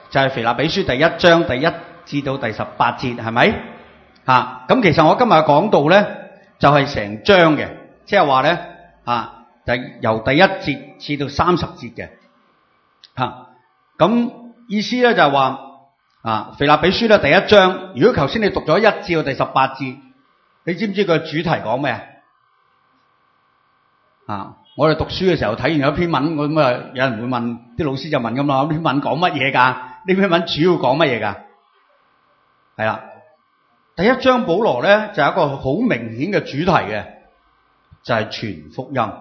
就係腓立比書第1章第1至到第18節，係咪？咁其實我今日講到咧，就係成章嘅，即係話咧由第1節至到30節嘅。咁意思咧就係話腓立比書咧第1章，如果頭先你讀咗1至到第18節，你知唔知佢主題講咩啊？我哋讀書嘅時候睇完有一篇文，咁啊有人會問，啲老師就問咁啦，呢篇文講乜嘢㗎？呢篇文主要講乜嘢㗎？係啦，第1章保羅咧就係一個好明顯嘅主題嘅，就係傳福音。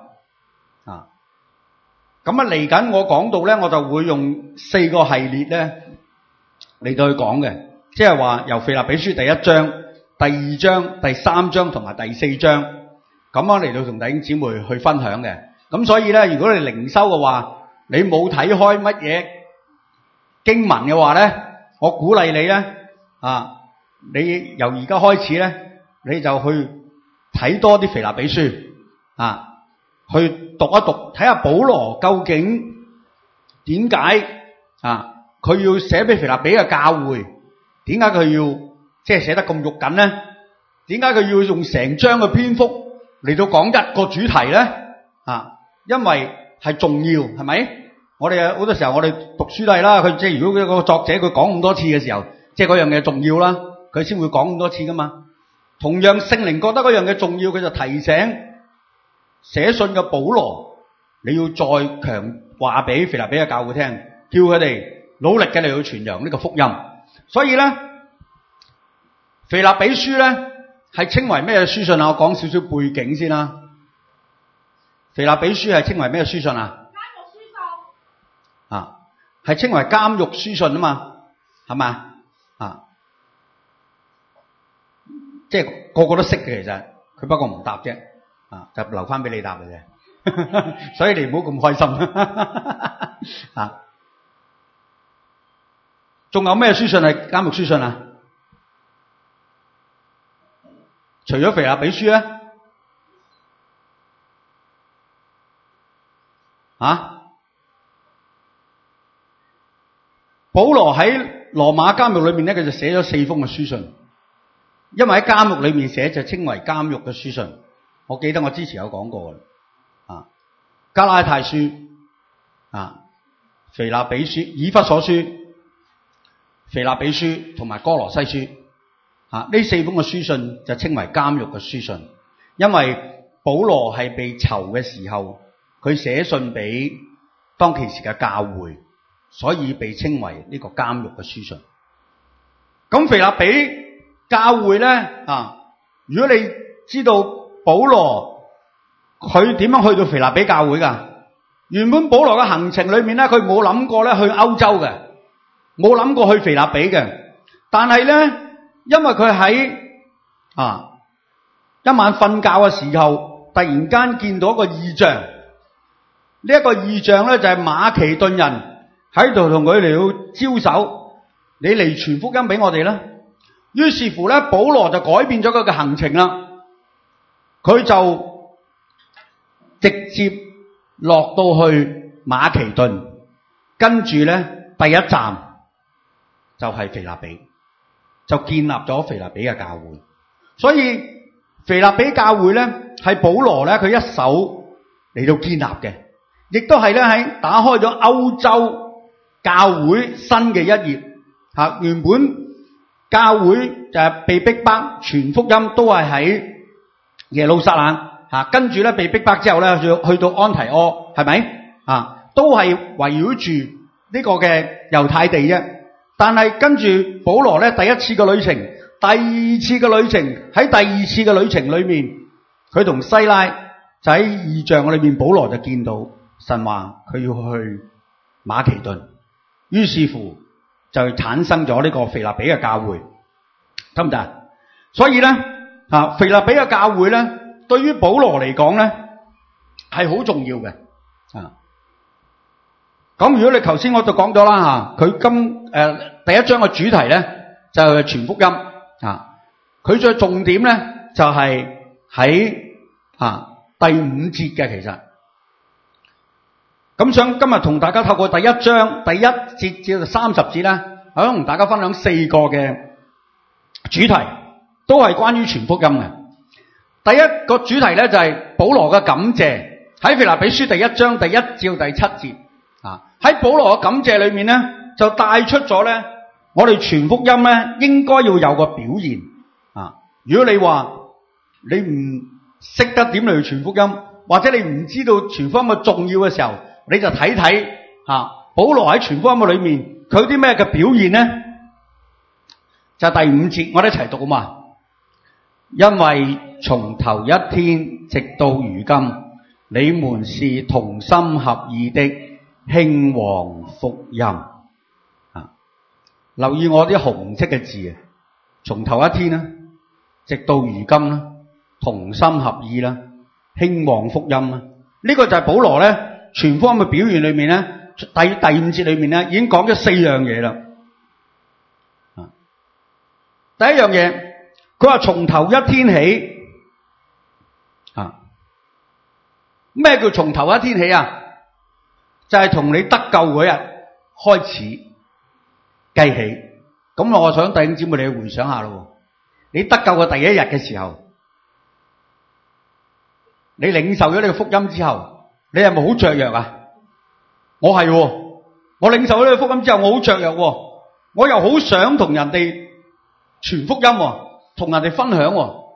咁嚟緊我講到咧，我就會用4個系列咧嚟到去講嘅，即係話由腓立比書第1章、第2章、第3章同埋第4章，咁樣嚟到同弟兄姊妹去分享嘅。咁所以咧，如果你靈修嘅話，你冇睇開乜嘢經文嘅話咧，我鼓勵你咧你由而家開始咧，你就去睇多啲腓立比書去讀一讀，睇下保羅究竟點解佢要寫俾腓立比嘅教會，點解佢要即係寫得咁肉緊咧？點解佢要用成章嘅篇幅嚟到講一個主題咧？因為係重要，係咪？我哋好多時候我哋讀書都係啦，佢即係如果個作者佢講咁多次嘅時候，即係嗰樣嘢重要啦，佢先會講咁多次噶嘛。同樣聖靈覺得嗰樣嘢重要，佢就提醒寫信嘅保羅，你要再強話俾腓立比嘅教會聽，叫佢哋努力嘅嚟去傳揚呢個福音。所以咧，腓立比書咧係稱為咩書信啊？我講少少背景先啦。腓立比書係稱為咩書信啊？監獄書信。係稱為監獄書信啊嘛，係嘛？即係個個都識嘅，其實佢不過唔答啫，就留翻俾你答嘅啫。所以你唔好咁開心。仲有咩書信係監獄書信啊？除咗腓立比書咧？保羅喺羅馬監獄裏面咧，佢就寫咗4封嘅書信，因為喺監獄裏面寫就稱為監獄嘅書信。我記得我之前有講過嘅，加拉太書、腓立比書、以弗所書、腓立比書同埋哥羅西書，呢4封嘅書信就稱為監獄嘅書信，因為保羅係被囚嘅時候，佢寫信俾當其時嘅教會，所以被稱為呢個監獄嘅書信。咁腓立比教會咧如果你知道保羅佢點樣去到腓立比教會㗎？原本保羅嘅行程裏面咧，佢冇諗過咧去歐洲嘅，冇諗過去腓立比嘅。但係咧，因為佢喺一晚瞓覺嘅時候，突然間見到一個異象。呢一個異象咧就係馬其頓人喺度同佢嚟到招手，你嚟傳福音俾我哋啦。於是乎咧，保羅就改變咗佢嘅行程啦。佢就直接落到去馬其頓，跟住咧第一站就係腓立比，就建立咗腓立比嘅教會。所以腓立比教會咧係保羅咧佢一手嚟到建立嘅，亦都係咧喺打開咗歐洲教會新嘅一頁。原本教會就係被逼迫傳福音都係喺耶路撒冷，跟住咧被逼迫之後咧去到安提阿，係咪？都係圍繞住呢個嘅猶太地啫。但係跟住保羅咧第一次嘅旅程，第二次嘅旅程，喺第二次嘅旅程裏面，佢同西拉就喺異象裏面，保羅就見到神話佢要去馬其頓，於是乎就產生咗呢個腓立比嘅教會，得唔得？所以咧腓立比嘅教會咧，對於保羅嚟講咧係好重要嘅。咁如果你頭先我就講咗啦佢第一章嘅主題咧就係傳福音。佢最重點咧就係喺第5節嘅，其實咁想今日同大家透過第一章第一節至到30節咧，想同大家分享4個嘅主題，都係關於傳福音嘅。第一個主題咧就係保羅嘅感謝，喺腓立比書第一章第1至到第7節啊。喺保羅嘅感謝裏面咧，就帶出咗咧，我哋傳福音咧應該要有個表現啊。如果你話你唔識得點嚟傳福音，或者你唔知道傳福音嘅重要嘅時候，你就睇睇保羅喺傳福音嘅裏面佢啲咩嘅表現呢？就係第5節，我哋一齊讀啊嘛。因為從頭一天直到如今，你們是同心合意的興旺福音啊！留意我啲紅色嘅字啊，從頭一天啦，直到如今啦，同心合意啦，興旺福音啦。呢個就係保羅咧傳福音嘅表現裏面咧，第5節裏面咧已經講咗4樣嘢啦。第一樣嘢，佢話從頭一天起咩叫從頭一天起啊？就係從你得救嗰日開始計起。咁我想弟兄姊妹你回想下咯，你得救嘅第一日嘅時候，你領受咗呢個福音之後，你係咪好雀躍啊？我係，我領受咗呢個福音之後，我好雀躍，我又好想同人哋傳福音，同人哋分享。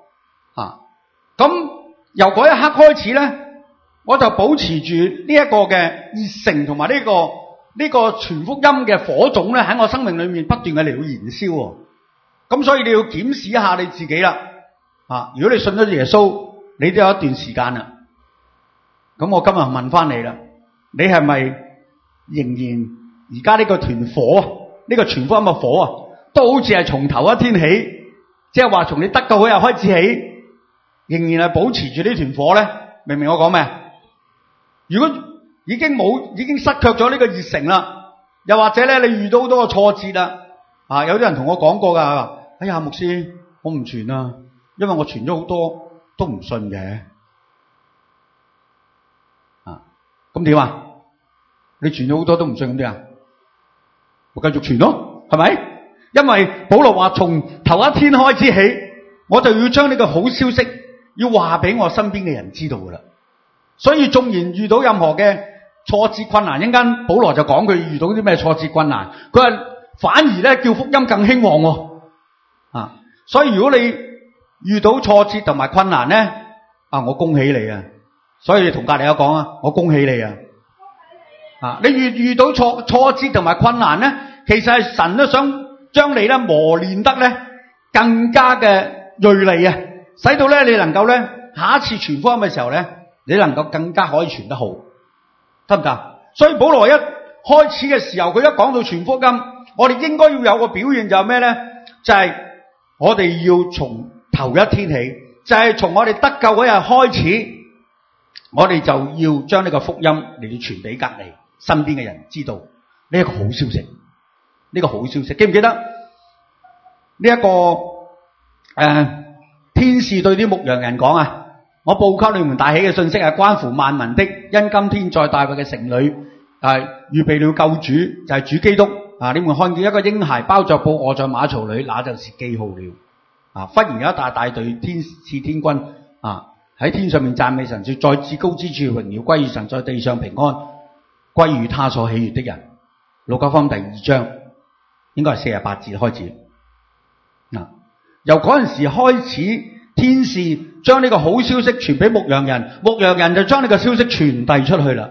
咁由嗰一刻開始咧，我就保持住呢一個嘅熱誠同埋呢個傳福音嘅火種咧，喺我生命裏面不斷嘅嚟到燃燒。咁所以你要檢視一下你自己啦。如果你信咗耶穌，你都有一段時間啦。咁我今日問翻你啦，你係咪仍然而家呢個團火，呢個傳福音嘅火都好似係從頭一天起，即係話從你得救嗰日開始起，仍然係保持住呢團火咧？明唔明我講咩？如果已經失卻咗呢個熱誠啦，又或者咧你遇到好多個挫折啦，有啲人同我講過噶，哎呀牧師，我唔傳啦，因為我傳咗好多都唔信嘅。咁點啊？你傳咗好多都唔信咁點啊？我繼續傳咯，係咪？因為保羅話從頭一天開始起，我就要將呢個好消息要話俾我身邊嘅人知道噶啦。所以縱然遇到任何嘅挫折困難，一陣間保羅就講佢遇到啲咩挫折困難，佢話反而咧叫福音更興旺。所以如果你遇到挫折同埋困難咧，我恭喜你啊！所以你同隔籬有講啊，我恭喜你啊！你遇到挫折同埋困難咧，其實係神都想將你咧磨練得咧更加嘅銳利啊，使到咧你能夠咧下一次傳福音嘅時候咧，你能夠更加可以傳得好，得唔得？所以保羅一開始嘅時候，佢一講到傳福音，我哋應該要有個表現就係咩咧？就係我哋要從頭一天起，就係從我哋得救嗰日開始，我哋就要將呢個福音嚟到傳俾隔籬身邊嘅人知道呢一個好消息。呢個好消息，記唔記得呢一個天使對啲牧羊人講啊？我報給你們大喜嘅信息係關乎萬民的，因今天在大衛嘅城裏預備了救主，就係主基督。你們看見一個嬰孩包着布臥在馬槽裏，那就是記號了。忽然有一大隊天使天軍喺天上面讚美神，說在至高之處榮耀歸於神，在地上平安歸於他所喜悅的人。路加福音第2章應該係48節開始。由嗰陣時開始，天使將呢個好消息傳俾牧羊人，牧羊人就將呢個消息傳遞出去啦。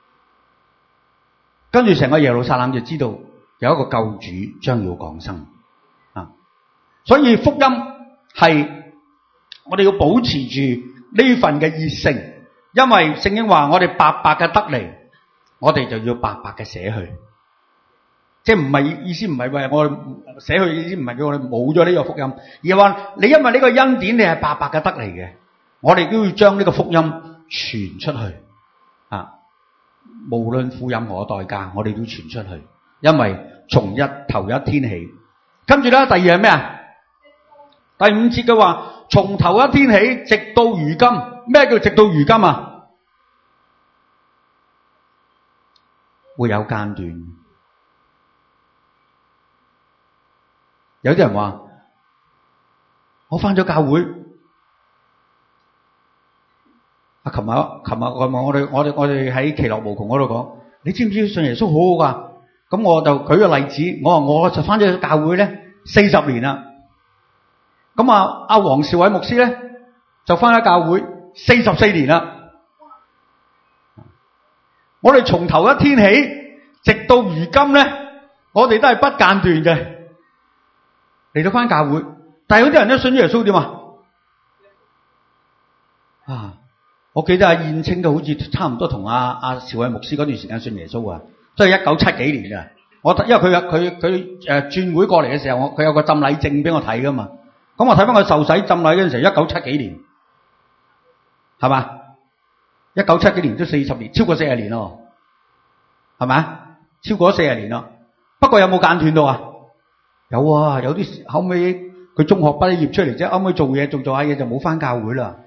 跟住成個耶路撒冷就知道有一個救主將要降生。所以福音係我哋要保持住呢份嘅熱誠，因為聖經話我哋白白嘅得嚟，我哋就要白白嘅捨去。即係唔係意思唔係話我哋捨去，意思唔係叫我哋冇咗呢個福音，而係話你因為呢個恩典你係白白嘅得嚟嘅，我哋都要將呢個福音傳出去。無論付任何代價，我哋都傳出去，因為從頭一天起。跟住咧，第二係咩啊？第5節嘅話，從頭一天起直到如今。咩叫直到如今啊？ 會有間斷。有啲人話：我返咗教會，琴日我哋喺其樂無窮嗰度講，你知唔知信耶穌好好㗎？咁我就舉個例子，我話我就返咗教會咧40年啦。咁阿黃兆偉牧師咧就返咗教會44年啦。我哋從頭一天起，直到如今咧，我哋都係不間斷嘅嚟到返教會。但係有啲人咧信咗耶穌點啊？我記得阿燕青都好似差唔多同阿兆偉牧師嗰段時間信耶穌啊，即係1970幾年啊。因為佢轉會過嚟嘅時候，佢有個浸禮證俾我睇噶嘛。咁我睇翻佢受洗浸禮嗰陣時，1970幾年，係嘛？1970幾年都40年，超過40年咯，係咪？超過咗40年咯。不過有冇間斷到啊？有啊，有啲後尾佢中學畢業出嚟啫，後尾做嘢做下嘢就冇翻教會啦。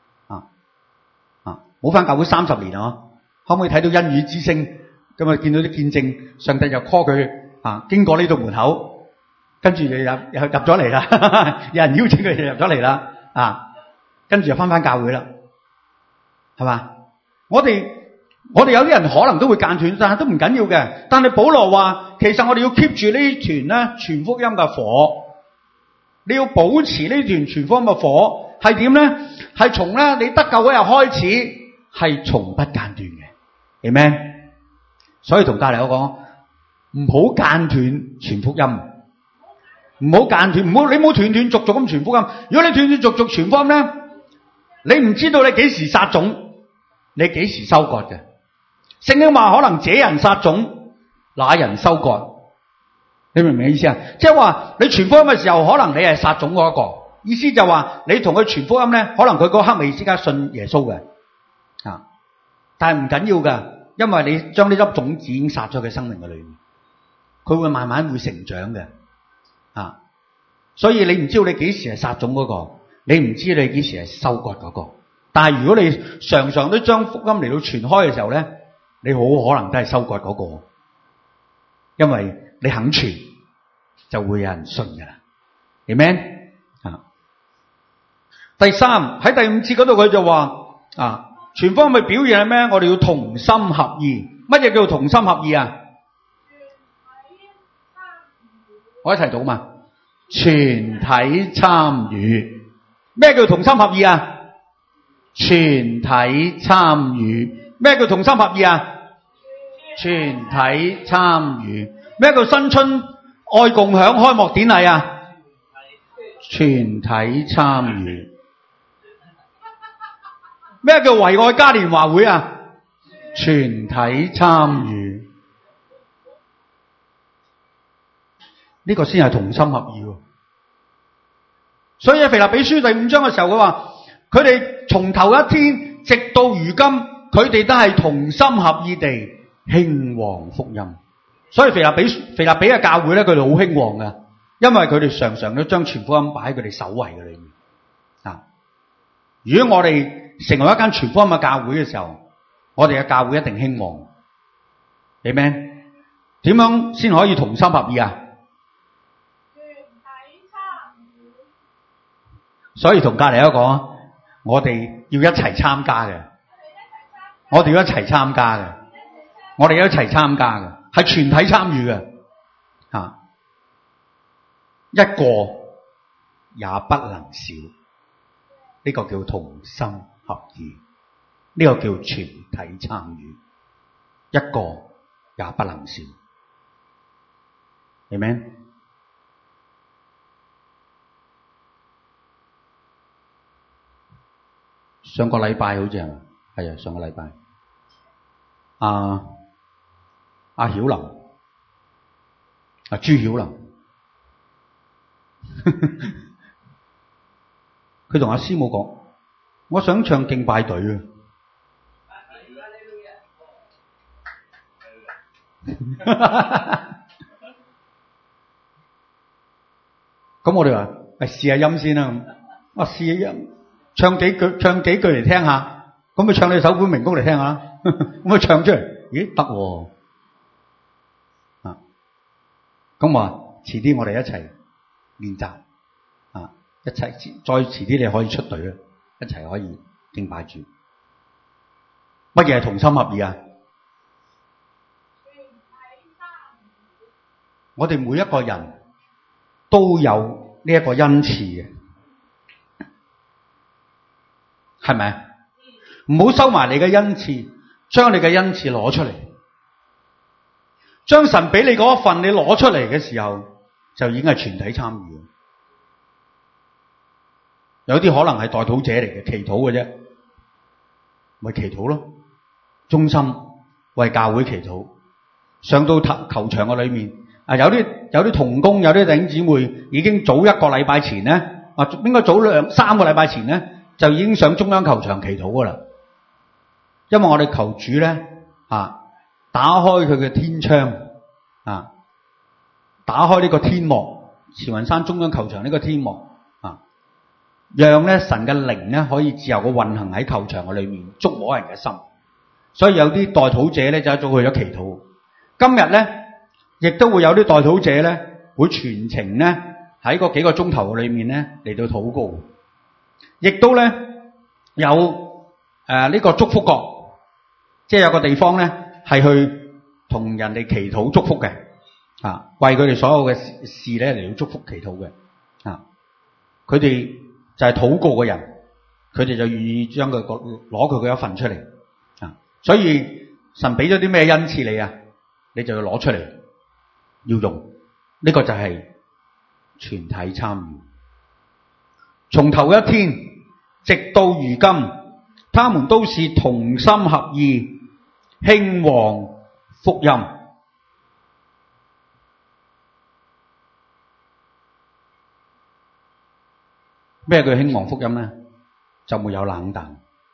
冇翻教會30年啊！後尾睇到恩雨之聲，咁啊見到啲見證，上帝就 call 佢經過呢道門口，跟住就入咗嚟啦。有人邀請佢就入咗嚟啦，跟住就翻教會啦，係嘛？我哋有啲人可能都會間斷，但係都唔緊要嘅。但係保羅話，其實我哋要 keep 住呢團咧傳福音嘅火，你要保持呢團傳福音嘅火係點咧？係從咧你得救嗰日開始。係從不間斷嘅，Amen。所以同隔籬我講，唔好間斷傳福音，唔好間斷，你唔好斷斷續續咁傳福音。如果你斷斷續續傳福音咧，你唔知道你幾時撒種，你幾時收割嘅。聖經話可能這人撒種，那人收割。你明唔明意思啊？即係話你傳福音嘅時候，可能你係撒種嗰一個，意思就話你同佢傳福音咧，可能佢嗰刻未即刻信耶穌嘅。但係唔緊要噶，因為你將呢粒種子已經撒咗佢生命嘅裏面，佢會慢慢會成長嘅。所以你唔知道你幾時係撒種嗰個，你唔知你幾時係收割嗰個。但係如果你常常都將福音嚟到傳開嘅時候咧，你好可能都係收割嗰個，因為你肯傳就會有人信噶啦。Amen。第三，喺第5節嗰度佢就話傳福音嘅表現係咩？我哋要同心合意。乜嘢叫做同心合意啊？我一齊讀嘛。全體參與。咩叫同心合意啊？全體參與。咩叫同心合意啊？全體參與。咩叫新春愛共享開幕典禮啊？全體參與。咩叫為愛嘉年華會啊？全體參與，呢個先係同心合意。所以喺腓立比書第5章嘅時候，佢話佢哋從頭一天直到如今，佢哋都係同心合意地興旺福音。所以腓立比嘅教會咧，佢哋好興旺嘅，因為佢哋常常都將傳福音擺喺佢哋首位嘅裏面。如果我哋成為一間傳福音嘅教會嘅時候，我哋嘅教會一定興旺。Amen。點樣先可以同心合意啊？全體參與。所以同隔籬一個，我哋要一齊參加嘅。我哋要一齊參加嘅。我哋要一齊參加嘅，係全體參與嘅。一個也不能少。呢個叫同心合意，呢個叫全體參與，一個也不能少。Amen。上個禮拜好似係啊，上個禮拜阿曉琳，朱曉琳。佢同阿師母講：我想唱敬拜隊啊！咁我哋話：試下音先啦。我試下音，唱幾句嚟聽下。咁咪唱你首本名曲嚟聽下啦。咁咪唱出嚟，咦得喎！ 咁話遲啲我哋一齊練習啊，一齊再遲啲你可以出隊啦，一齊可以敬拜主。乜嘢係同心合意啊？我哋每一個人都有呢一個恩賜嘅，係咪？唔好收埋你嘅恩賜，將你嘅恩賜攞出嚟，將神俾你嗰一份你攞出嚟嘅時候，就已經係全體參與。有啲可能係代禱者嚟嘅，祈禱嘅啫，咪祈禱咯，忠心為教會祈禱。上到球場嘅裏面，有啲同工，有啲弟兄姊妹已經早一個禮拜前咧，應該早3個禮拜前咧，就已經上中央球場祈禱噶啦。因為我哋求主咧打開佢嘅天窗打開呢個天幕，慈雲山中央球場呢個天幕讓咧神嘅靈咧可以自由嘅運行喺球場嘅裏面，觸摸人嘅心。所以有啲代禱者咧就一早去咗祈禱。今日咧亦都會有啲代禱者咧會全程咧喺嗰幾個鐘頭嘅裏面咧嚟到禱告，亦都咧有呢個祝福角。即係有個地方咧，係去同人哋祈禱祝福嘅，為佢哋所有嘅事咧嚟到祝福祈禱嘅，佢哋就係禱告嘅人，佢哋就願意將佢攞佢嘅一份出嚟，所以神俾咗啲咩恩賜你啊，你就要攞出嚟要用，呢個就係全體參與。從頭一天直到如今，他們都是同心合意興旺福音。咩叫興旺福音呢？就沒有冷淡。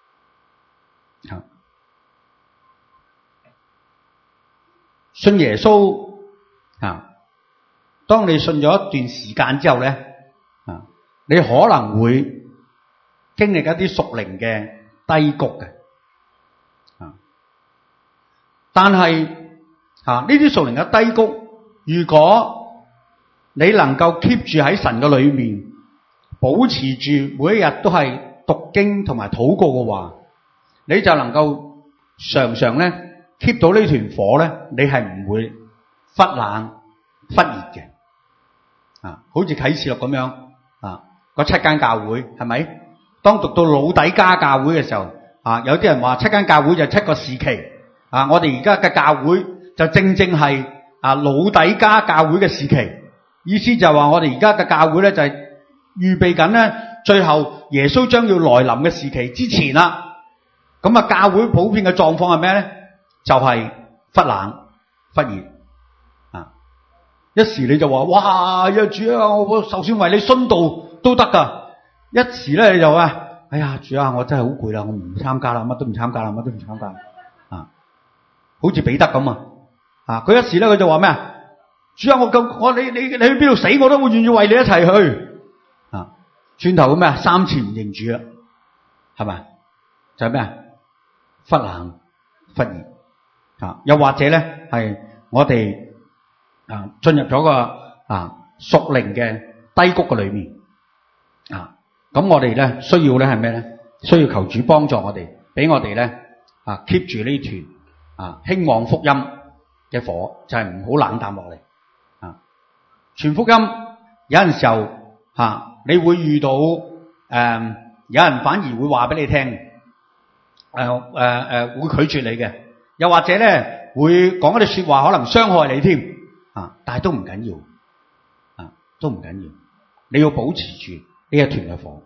信耶穌當你信咗一段時間之後呢，你可能會經歷一啲屬靈嘅低谷嘅。但係呢啲屬靈嘅低谷，如果你能夠 keep 住喺神嘅裏面，保持住每一日都係讀經同埋禱告嘅話，你就能夠常常咧 keep 到呢團火咧，你係唔會忽冷忽熱嘅。好似啟示錄咁樣嗰7間教會係咪？當讀到老底嘉教會嘅時候，有啲人話7間教會就7個時期。我哋而家嘅教會就正正係老底嘉教會嘅時期，意思就係話我哋而家嘅教會咧就係預備緊咧最後耶穌將要來臨嘅時期之前啦。咁教會普遍嘅狀況係咩咧？就係忽冷忽熱。一時你就話哇呀主啊，我就算為你殉道都得噶。一時咧你就話哎呀主啊，我真係好攰啦，我唔參加啦，乜都唔參加啦，乜都唔參加。好似彼得咁佢一時咧佢就話咩啊？主啊，你去邊度死我都會願意為你一齊去。轉頭咁咩3次唔認主啦，係咪？就係咩啊？忽冷忽熱。又或者咧係我哋進入咗個屬靈嘅低谷嘅裏面。咁我哋咧需要咧係咩咧？需要求主幫助我哋，俾我哋咧keep 住呢團興旺福音嘅火，就係唔好冷淡落嚟。傳福音有陣時候你會遇到有人反而會話俾你聽，會拒絕你嘅，又或者咧會講一啲說話可能傷害你添。但係都唔緊要，都唔緊要，你要保持住呢一團嘅火。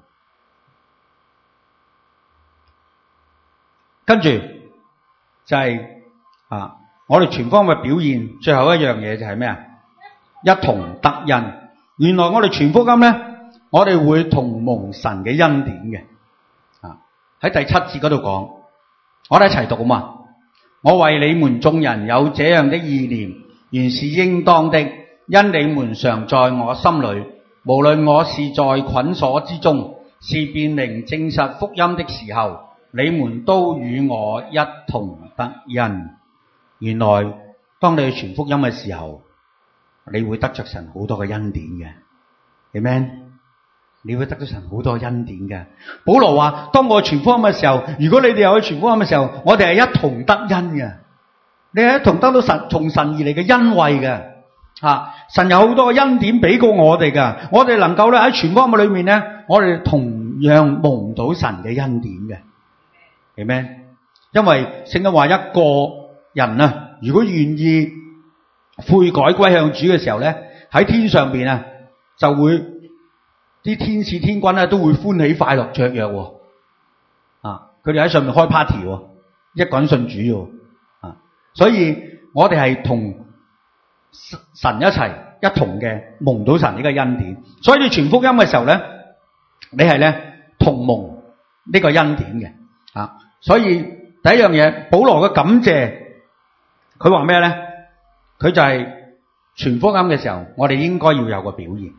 跟住就係我哋全方位表現最後一樣嘢就係咩啊？一同得恩。原來我哋傳福音咧，我哋會同蒙神嘅恩典嘅。喺第7節嗰度講，我哋一齊讀啊嘛。我為你們眾人有這樣的意念，原是應當的，因你們常在我心裏，無論我是在捆鎖之中，是辨明證實福音的時候，你們都與我一同得恩。原來當你去傳福音嘅時候， 你會得着神好多嘅恩典嘅。Amen，你會得到神好多恩典嘅。保羅話：當我傳福音嘅時候，如果你哋又去傳福音嘅時候，我哋係一同得恩嘅。你係一同得到從神而嚟嘅恩惠嘅。神有好多嘅恩典俾過我哋嘅，我哋能夠咧喺傳福音嘅裏面咧，我哋同樣蒙到神嘅恩典嘅。Amen。因為聖經話一個人啊，如果願意悔改歸向主嘅時候咧，喺天上邊啊，就會啲天使天軍咧都會歡喜快樂雀躍喎。佢哋喺上面開 party 喎，一個人信主喎。所以我哋係同神一齊一同嘅蒙到神呢個恩典。所以你傳福音嘅時候咧，你係咧同蒙呢個恩典嘅。所以第一樣嘢，保羅嘅感謝，佢話咩咧？佢就係傳福音嘅時候，我哋應該要有個表現，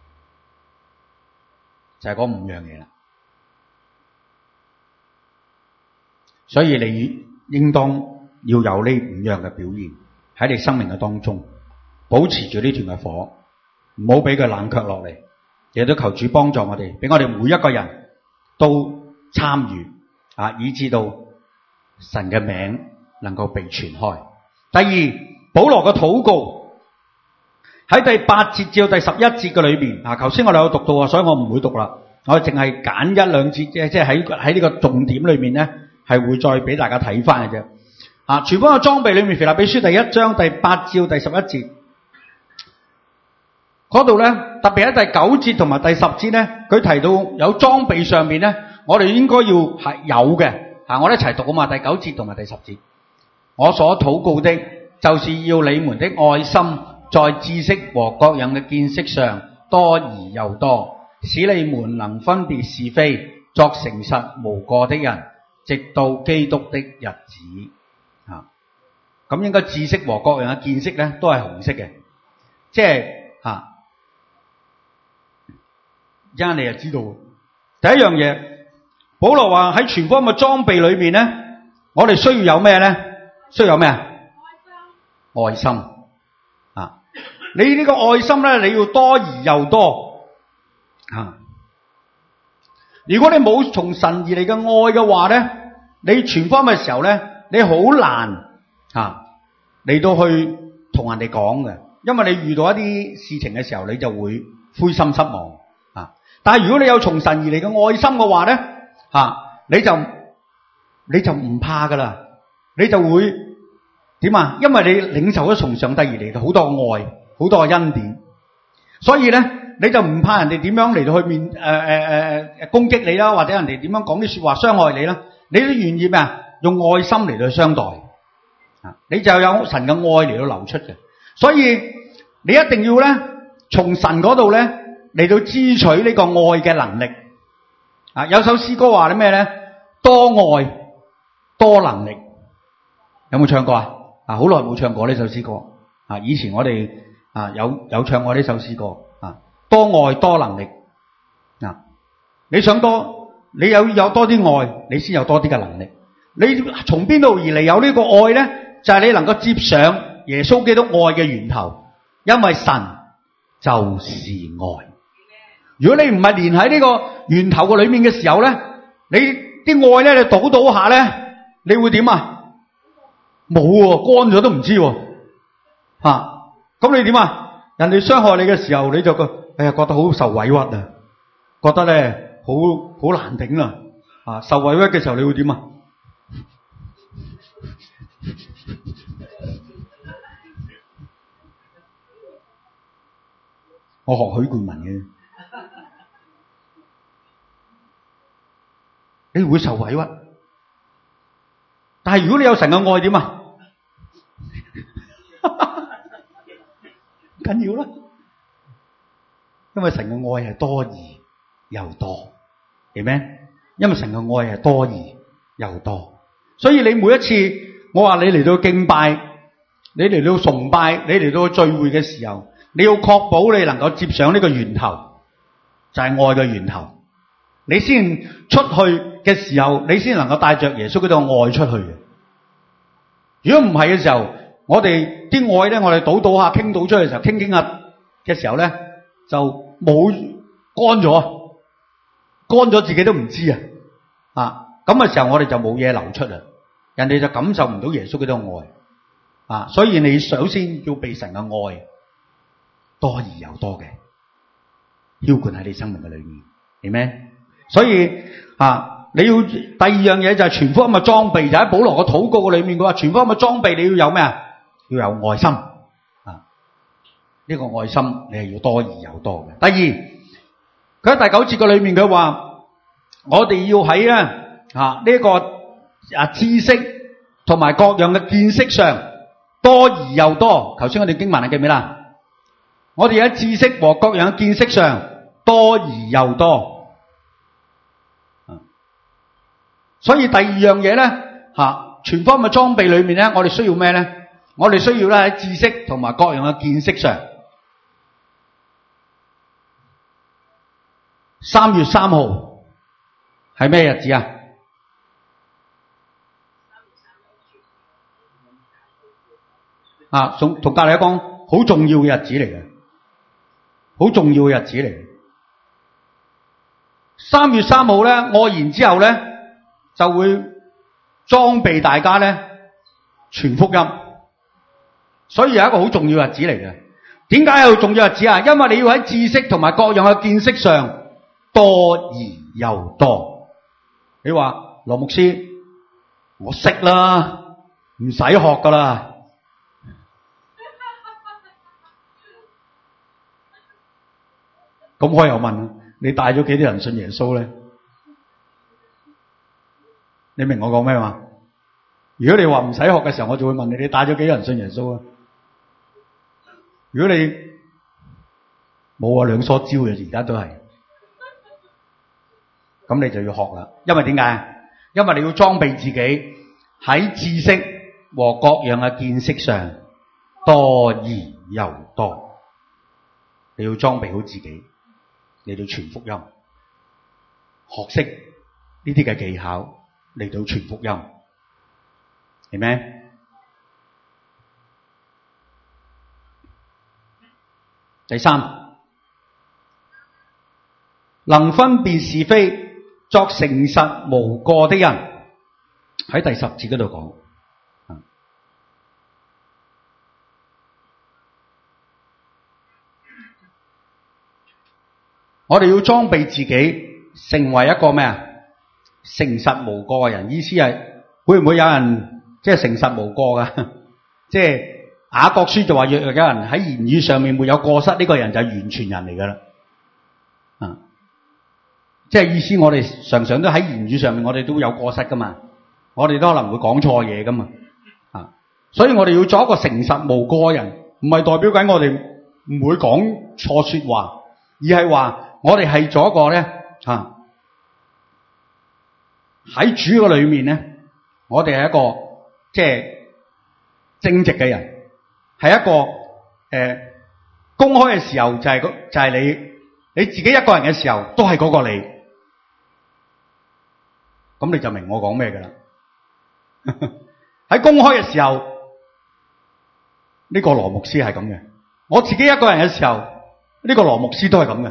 就係嗰5樣嘢啦。所以你應當要有呢5樣嘅表現喺你生命嘅當中，保持住呢團嘅火，唔好俾佢冷卻落嚟。亦都求主幫助我哋，俾我哋每一個人都參與，以致到神嘅名能夠被傳開。第二，保羅嘅禱告喺第8節至到第11節嘅裏邊。頭先我哋有讀到，所以我唔會讀啦，我淨係揀1-2節，即係喺呢個重點裏面咧，係會再俾大家睇翻嘅啫。傳福音嘅裝備裏面，腓立比書第1章第8至到第11節嗰度咧，特別喺第9節同埋第10節咧，佢提到有裝備上面咧，我哋應該要係有嘅。我哋一齊讀啊嘛，第9節同埋第10節。我所禱告的，就是要你們的愛心在知識和各樣嘅見識上多而又多，使你們能分別是非，作誠實無過的人，直到基督的日子。咁應該知識和各樣嘅見識咧，都係紅色嘅，即係一陣你就知道。第一樣嘢，保羅話喺傳福音嘅裝備裏面咧，我哋需要有咩咧？需要有咩？愛心。你呢個愛心咧，你要多而又多。如果你冇從神而嚟嘅愛嘅話咧，你傳福音嘅時候咧，你好難嚟到去同人哋講嘅，因為你遇到一啲事情嘅時候，你就會灰心失望。但係如果你有從神而嚟嘅愛心嘅話咧，你就唔怕噶啦，你就會點啊？因為你領受咗從上帝而嚟嘅好多愛，好多恩典，所以咧你就唔怕人哋點樣嚟到去攻擊你啦，或者人哋點樣講啲說話傷害你啦，你都願意咩啊？用愛心嚟到去相待，你就有神嘅愛嚟到流出嘅。所以你一定要咧從神嗰度咧嚟到支取呢個愛嘅能力。有首詩歌話啲咩咧？多愛多能力，有冇唱過啊？好耐冇唱過呢首詩歌。以前我哋有唱過呢首詩歌。多愛多能力。你想多，你有多啲愛，你先有多啲嘅能力。你從邊度而嚟有呢個愛咧？就係你能夠接上耶穌基督愛嘅源頭，因為神就是愛。如果你唔係連喺呢個源頭嘅裏面嘅時候咧，你啲愛咧你倒下咧，你會點啊？冇喎，乾咗都唔知喎。咁你點啊？人哋傷害你嘅時候，你就覺得好受委屈啊，覺得咧好難頂啦。受委屈嘅時候，你會點啊？我學許冠文嘅。你會受委屈，但係如果你有神嘅愛點啊？緊要啦，因為神嘅愛係多而又多，係咩？因為神嘅愛係多而又多，所以你每一次我話你嚟到敬拜，你嚟到崇拜，你嚟到聚會嘅時候，你要確保你能夠接上呢個源頭，就係愛嘅源頭。你先出去嘅時候，你先能夠帶着耶穌嗰種愛出去嘅。如果唔係嘅時候， 我哋啲愛咧，我哋倒下傾倒出去嘅時候，傾下嘅時候咧，就冇乾咗自己都唔知啊！咁嘅時候我哋就冇嘢流出啦，人哋就感受唔到耶穌嗰種愛啊！所以你首先要被神嘅愛多而又多嘅澆灌喺你生命嘅裏面，明咩？所以你要第二樣嘢就係傳福音嘅裝備，就喺保羅嘅禱告嘅裏面，佢話傳福音嘅裝備你要有咩啊？要有愛心啊！呢個愛心你係要多而又多嘅。第二，佢喺第9節嘅裏面佢話，我哋要喺呢個知識同埋各樣嘅見識上多而又多。頭先我哋經文係記唔記得？我哋喺知識和各樣嘅見識上多而又多。所以第二樣嘢咧，傳福音嘅裝備裏面咧，我哋需要咩咧？我哋需要咧喺知識同埋各樣嘅見識上。3月3號係咩日子啊？同隔籬講好重要嘅日子嚟嘅，好重要嘅日子嚟嘅。3月3號咧，愛然之後咧，就會裝備大家咧傳福音，所以係一個好重要的日子嚟嘅。點解係重要日子啊？因為你要喺知識同埋各樣嘅見識上多而又多。你話羅牧師，我識啦，唔使學噶啦。咁我又問，你帶咗幾多人信耶穌咧？你明我講咩嘛？如果你話唔使學嘅時候，我就會問你，你帶咗幾多人信耶穌啊？如果你冇兩梳蕉嘅，而家都係，咁你就要學啦。因為點解？因為你要裝備自己喺知識和各樣嘅見識上多而又多。你要裝備好自己，你要傳福音，學識呢啲嘅技巧嚟到傳福音，係咩？第三，能分別是非，作誠實無過的人，喺第10節嗰度講。我哋要裝備自己，成為一個咩啊？誠實無過嘅人。意思係會唔會有人即係誠實無過噶？即係雅各書就話，若有人喺言語上面沒有過失，呢個人就係完全人嚟噶啦。即係意思我哋常常都喺言語上面，我哋都有過失噶嘛。我哋都可能會講錯嘢噶嘛。所以我哋要做一個誠實無過嘅人，唔係代表緊我哋唔會講錯說話，而係話我哋係做一個咧喺主嘅裏面咧，我哋係一個即係正直嘅人，係一個公開嘅時候就係你自己一個人嘅時候都係嗰個你，咁你就明我講咩噶啦。喺公開嘅時候，呢個羅牧師係咁嘅；我自己一個人嘅時候，呢個羅牧師都係咁嘅。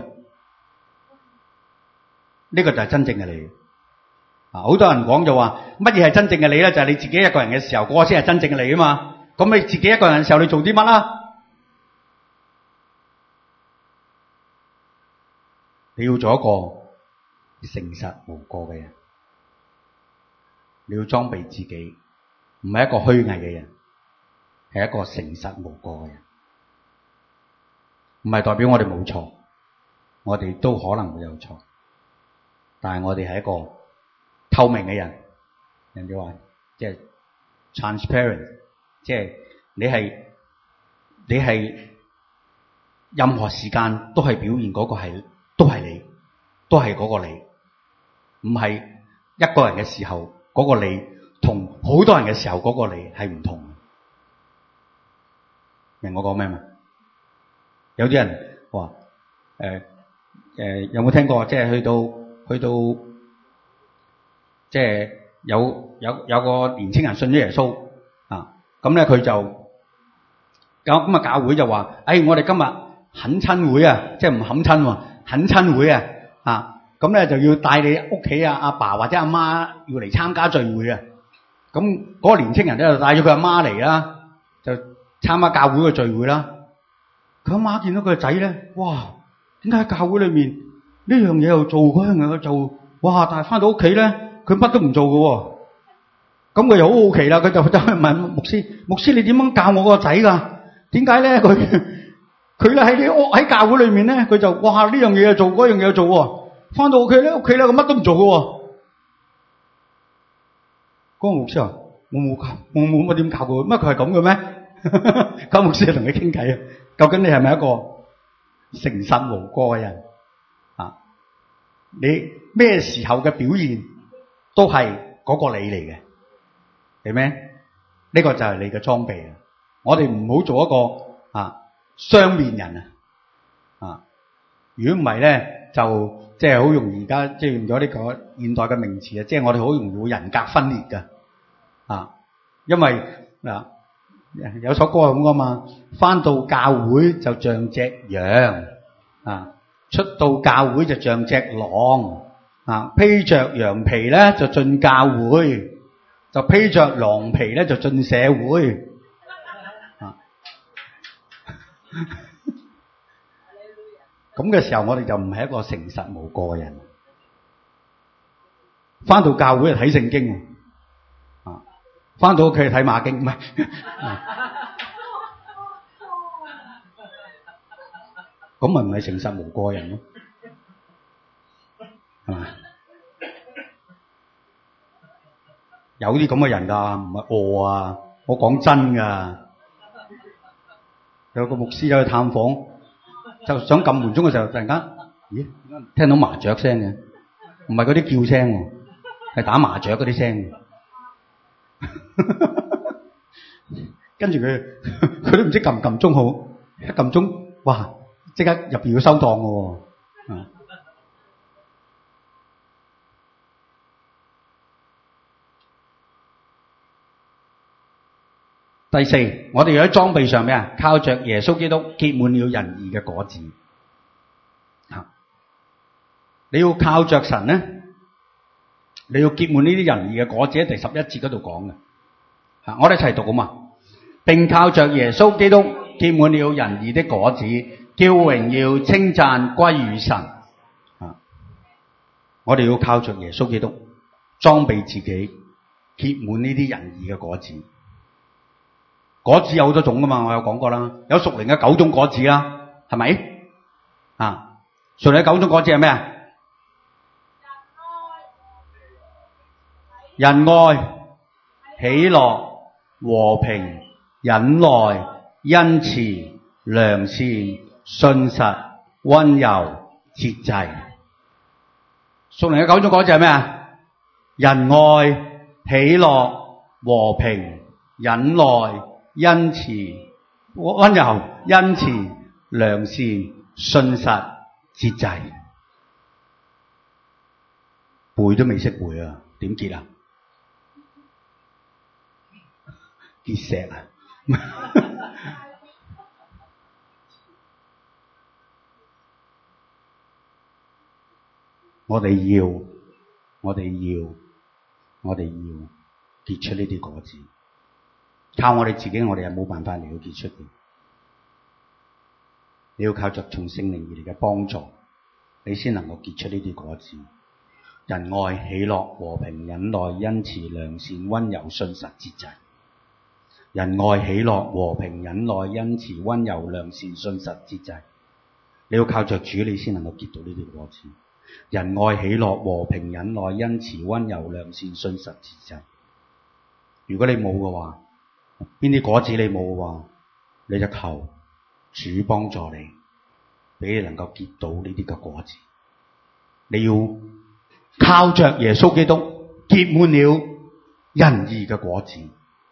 呢個就係真正嘅你。好多人講就話乜嘢係真正嘅你咧？就係你自己一個人嘅時候，嗰個先係真正嘅你啊嘛。咁你自己一個人嘅時候，你做啲乜啊？你要做一個誠實無過嘅人，你要裝備自己，唔係一個虛偽嘅人，係一個誠實無過嘅人。唔係代表我哋冇錯，我哋都可能會有錯，但係我哋係一個透明嘅人。人哋話即係 transparent， 即係你係任何時間都係表現嗰個都係你，都係嗰個你，唔係一個人嘅時候嗰個你同好多人嘅時候嗰個你係唔同。明我講咩嘛？有啲人話有冇聽過？即係去到即係有個年青人信咗耶穌啊，咁咧佢就咁啊教會就話，我哋今日懇親會啊，即係唔冚親喎，懇親會啊，咁咧就要帶你屋企阿爸或者阿媽要嚟參加聚會啊。咁嗰個年青人咧就帶咗佢阿媽嚟啦，就參加教會嘅聚會啦。佢阿媽見到佢個仔咧，哇！點解喺教會裏面呢樣嘢又做，嗰樣嘢又做？哇！但係翻到屋企咧，佢乜都唔做㗎喎。咁佢又好好奇啦，佢就走去問牧師：牧師，你點樣教我個仔㗎？點解咧佢咧喺教會裏面咧，佢就哇呢樣嘢又做，嗰樣嘢又做喎。翻到屋企咧，佢乜都唔做㗎喎。嗰個牧師話：我冇乜點教佢，乜佢係咁嘅咩？嗰個牧師就同佢傾偈啊，究竟你係咪一個誠實無過嘅人啊？你咩時候嘅表現都係嗰個你嚟嘅，係咩？呢個就係你嘅裝備啊！我哋唔好做一個雙面人啊！如果唔係咧，就即係好容易而家即係用咗呢個現代嘅名詞啊，即係我哋好容易會人格分裂㗎啊！因為有首歌係咁噶嘛，返到教會就像隻羊啊，出到教會就像隻狼啊，披着羊皮咧就進教會，就披着狼皮咧就進社會啊。咁嘅時候，我哋就唔係一個誠實無過嘅人。返到教會就睇聖經啊，返到屋企睇馬經，唔係。咁咪唔係誠實無過人咯，係嘛？有啲咁嘅人㗎，唔係我啊！我講真㗎，有個牧師走去探訪，就想撳門鐘嘅時候，突然間，咦？聽到麻雀聲嘅，唔係嗰啲叫聲喎，係打麻雀嗰啲聲。跟住佢都唔知撳唔撳鐘好，一撳鐘，哇！即刻入邊要收檔嘅喎。第四，我哋要喺裝備上咩啊？靠着耶穌基督結滿了仁義嘅果子。你要靠着神咧，你要結滿呢啲仁義嘅果子，喺第11節嗰度講嘅。我哋一齊讀啊嘛。並靠着耶穌基督結滿了仁義的果子，叫榮耀稱讚歸於神。我哋要靠着耶穌基督裝備自己，結滿呢啲仁義嘅果子。果子有好多種噶嘛，我有講過啦，有屬靈嘅9種果子啦，係咪？屬靈嘅9種果子係咩啊？仁愛、喜樂、和平、忍耐、恩慈、良善、信實、溫柔、節制。屬靈嘅9種果子係咩啊？仁愛、喜樂、和平、忍耐、恩慈、溫柔、恩慈、良善、信實、節制。背都未識背啊，點結啊？結石啊！我哋要結出呢啲果子，靠我哋自己，我哋係冇辦法嚟到結出嘅。你要靠着從聖靈而嚟嘅幫助，你先能夠結出呢啲果子。仁愛、喜樂、和平、忍耐、恩慈、良善、溫柔、信實、節制。仁愛、喜樂、和平、忍耐、恩慈、溫柔、良善、信實、節制。你要靠着主，你先能夠結到呢啲果子。仁愛、喜樂、和平、忍耐、恩慈、溫柔、良善、信實、節制。如果你冇嘅話，邊啲果子你冇嘅話，你就求主幫助你，俾你能夠結到呢啲嘅果子。你要靠着耶穌基督結滿了仁義嘅果子。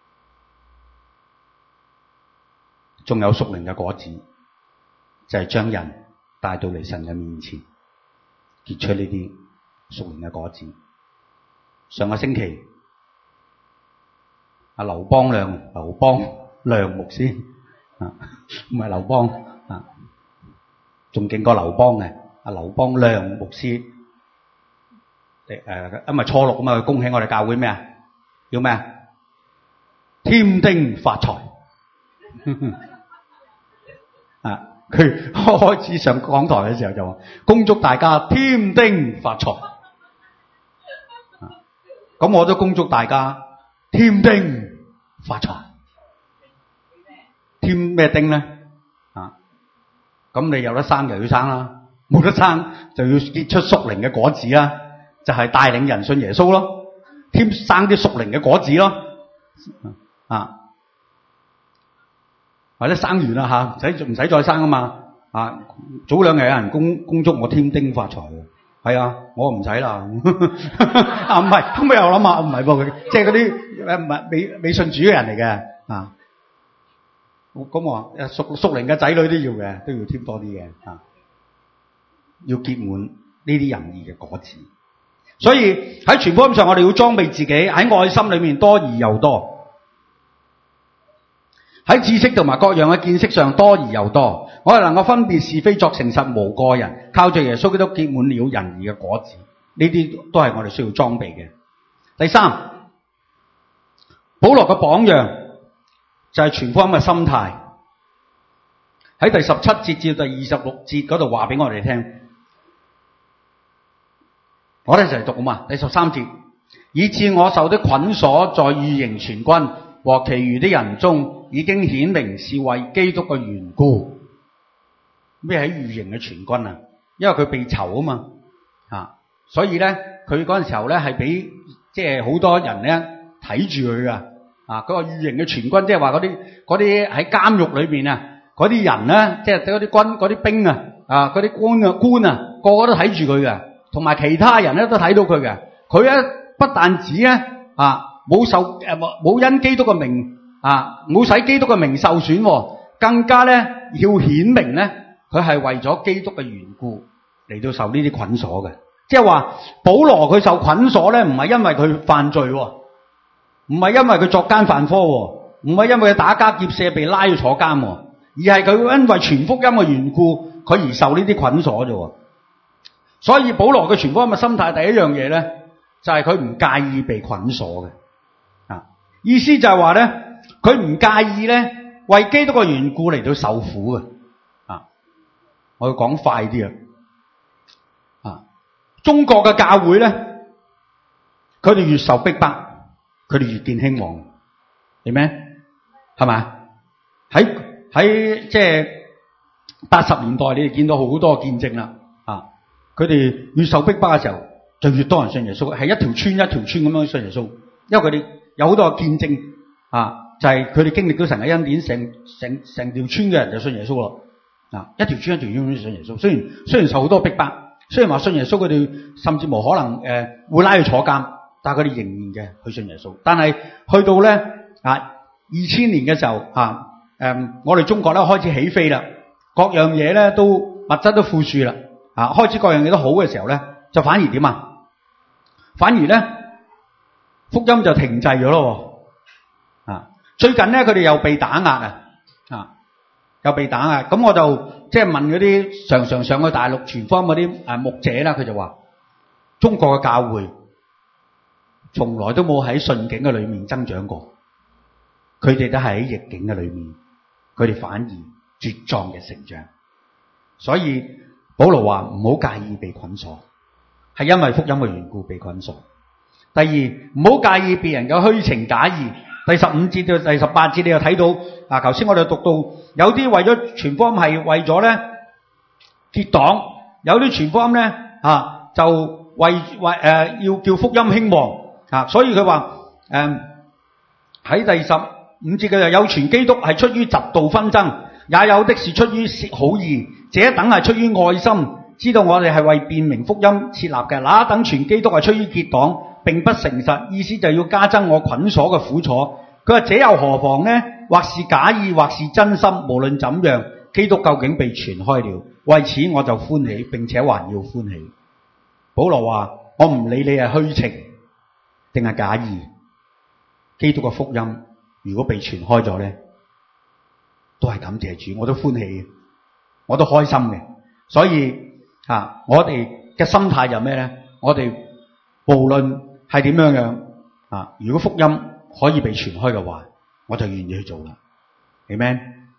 仲有屬靈嘅果子，就係將人帶到嚟神嘅面前，結出呢啲屬靈嘅果子。上個星期，劉邦亮牧師啊，唔係劉邦啊，仲勁過劉邦嘅。阿劉邦亮牧師，因為初六啊嘛，恭喜我哋教會咩啊？叫咩啊？添丁發財啊！佢開始上講台嘅時候就話：恭祝大家添丁發財。咁我都恭祝大家添丁發財。添咩丁咧？啊！咁你有得生就要生啦，冇得生就要結出屬靈嘅果子啦，就係帶領人信耶穌咯。添生啲屬靈嘅果子咯。啊！或者生完啦嚇，唔使再生啊嘛。啊！早兩日有人恭祝我添丁發財喎。係啊，我唔使啦。啊唔係，咁我又諗下，唔係噃，佢即係嗰啲未信主嘅人嚟嘅啊。咁我話屬靈嘅仔女都要嘅，都要添多啲嘅啊，要結滿呢啲仁義嘅果子。所以喺傳福音上，我哋要裝備自己喺愛心裏面多而又多，喺知識同埋各樣嘅見識上多而又多。我哋能夠分別是非，作誠實無過人，靠着耶穌基督結滿了仁義嘅果子。呢啲都係我哋需要裝備嘅。第三，保羅嘅榜樣就係傳福音嘅心態。喺第17節至第26節嗰度話俾我哋聽，我哋一齊讀啊嘛。第13節，以致我受的捆鎖在御營全軍和其餘的人中，已經顯明是為基督嘅緣故。咩喺御營嘅全軍啊？因為佢被囚啊嘛，所以咧佢嗰陣時候咧係俾即係好多人咧睇住佢噶。佢話御營嘅全軍，即係話嗰啲喺監獄裏邊啊，嗰啲人咧，即係嗰啲軍、嗰啲兵啊，嗰啲官啊，個個都睇住佢嘅，同埋其他人咧都睇到佢嘅。佢咧不但止咧冇因基督嘅名冇使基督嘅名受損，更加咧要顯明咧佢係為咗基督嘅緣故嚟到受呢啲捆鎖嘅。即係話保羅佢受捆鎖咧，唔係因為佢犯罪，唔係因為佢作奸犯科，唔係因為佢打家劫舍被拉去坐監，而係佢因為傳福音嘅緣故，佢而受呢啲捆鎖啫。所以保羅嘅傳福音嘅心態，第一樣嘢咧，就係佢唔介意被捆鎖嘅。意思就係話咧，佢唔介意咧為基督嘅緣故嚟到受苦嘅。我要講快啲中國嘅教會咧，佢哋越受逼迫，佢哋越見興旺，係咩？係咪？喺即係80年代，你哋見到好多見證啦。佢哋越受逼迫嘅時候，就越多人信耶穌，係一條村一條村咁樣信耶穌。因為佢哋有好多見證就係佢哋經歷到神嘅恩典，成條村嘅人就信耶穌咯。一條村一條村信耶穌。雖然受好多逼迫，雖然話信耶穌，佢哋甚至無可能會拉去坐監，但係佢哋仍然嘅去信耶穌。但係去到咧2000年嘅時候我哋中國咧開始起飛啦，各樣嘢咧都物質都富庶啦，開始各樣嘢都好嘅時候咧，就反而點啊？反而咧福音就停滯咗咯。最近咧佢哋又被打壓又被打壓。咁我就即係問嗰啲常常上去大陸傳福音嗰啲牧者啦，佢就話中國嘅教會從來都冇喺順境嘅裏面增長過，佢哋都係喺逆境嘅裏面，佢哋反而茁壯嘅成長。所以保羅話唔好介意被捆鎖，係因為福音嘅緣故被捆鎖。第二，唔好介意別人嘅虛情假意。第15節到第18節，你又睇到頭先我哋讀到有啲為咗傳福音係為咗咧結黨，有啲傳福音咧就為要叫福音興旺所以佢話喺第15節嘅有傳基督係出於嫉妒紛爭，也有的是出於好意，這等係出於愛心，知道我哋係為辨明福音設立嘅。那等傳基督係出於結黨，並不誠實，意思就要加增我捆鎖嘅苦楚。佢話這又何妨呢？或是假意，或是真心，無論怎樣，基督究竟被傳開了，為此我就歡喜，並且還要歡喜。保羅話：我唔理你係虛情定係假意，基督嘅福音如果被傳開咗呢， 都係感謝主，我都歡喜嘅，我都開心嘅。所以我哋嘅心態就咩咧？我哋無論係點樣如果福音可以被傳開嘅話，我就願意去做啦。Amen。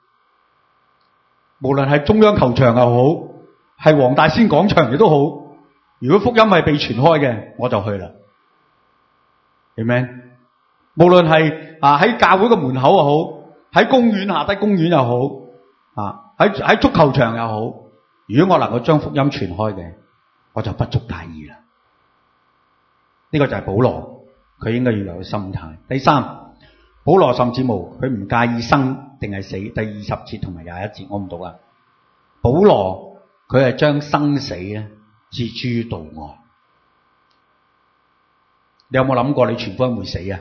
無論係中央球場又好，係黃大仙廣場亦都好，如果福音係被傳開嘅，我就去啦。Amen。無論係喺教會嘅門口又好，喺公園下低公園又好，喺足球場又好，如果我能夠將福音傳開嘅，我就不足大意啦。呢個就係保羅佢應該要有嘅心態。第三，保羅甚至無佢唔介意生定係死。第20節同埋21節我唔讀啦。保羅佢係將生死咧置諸於度外。你有冇諗過你傳福音會死啊？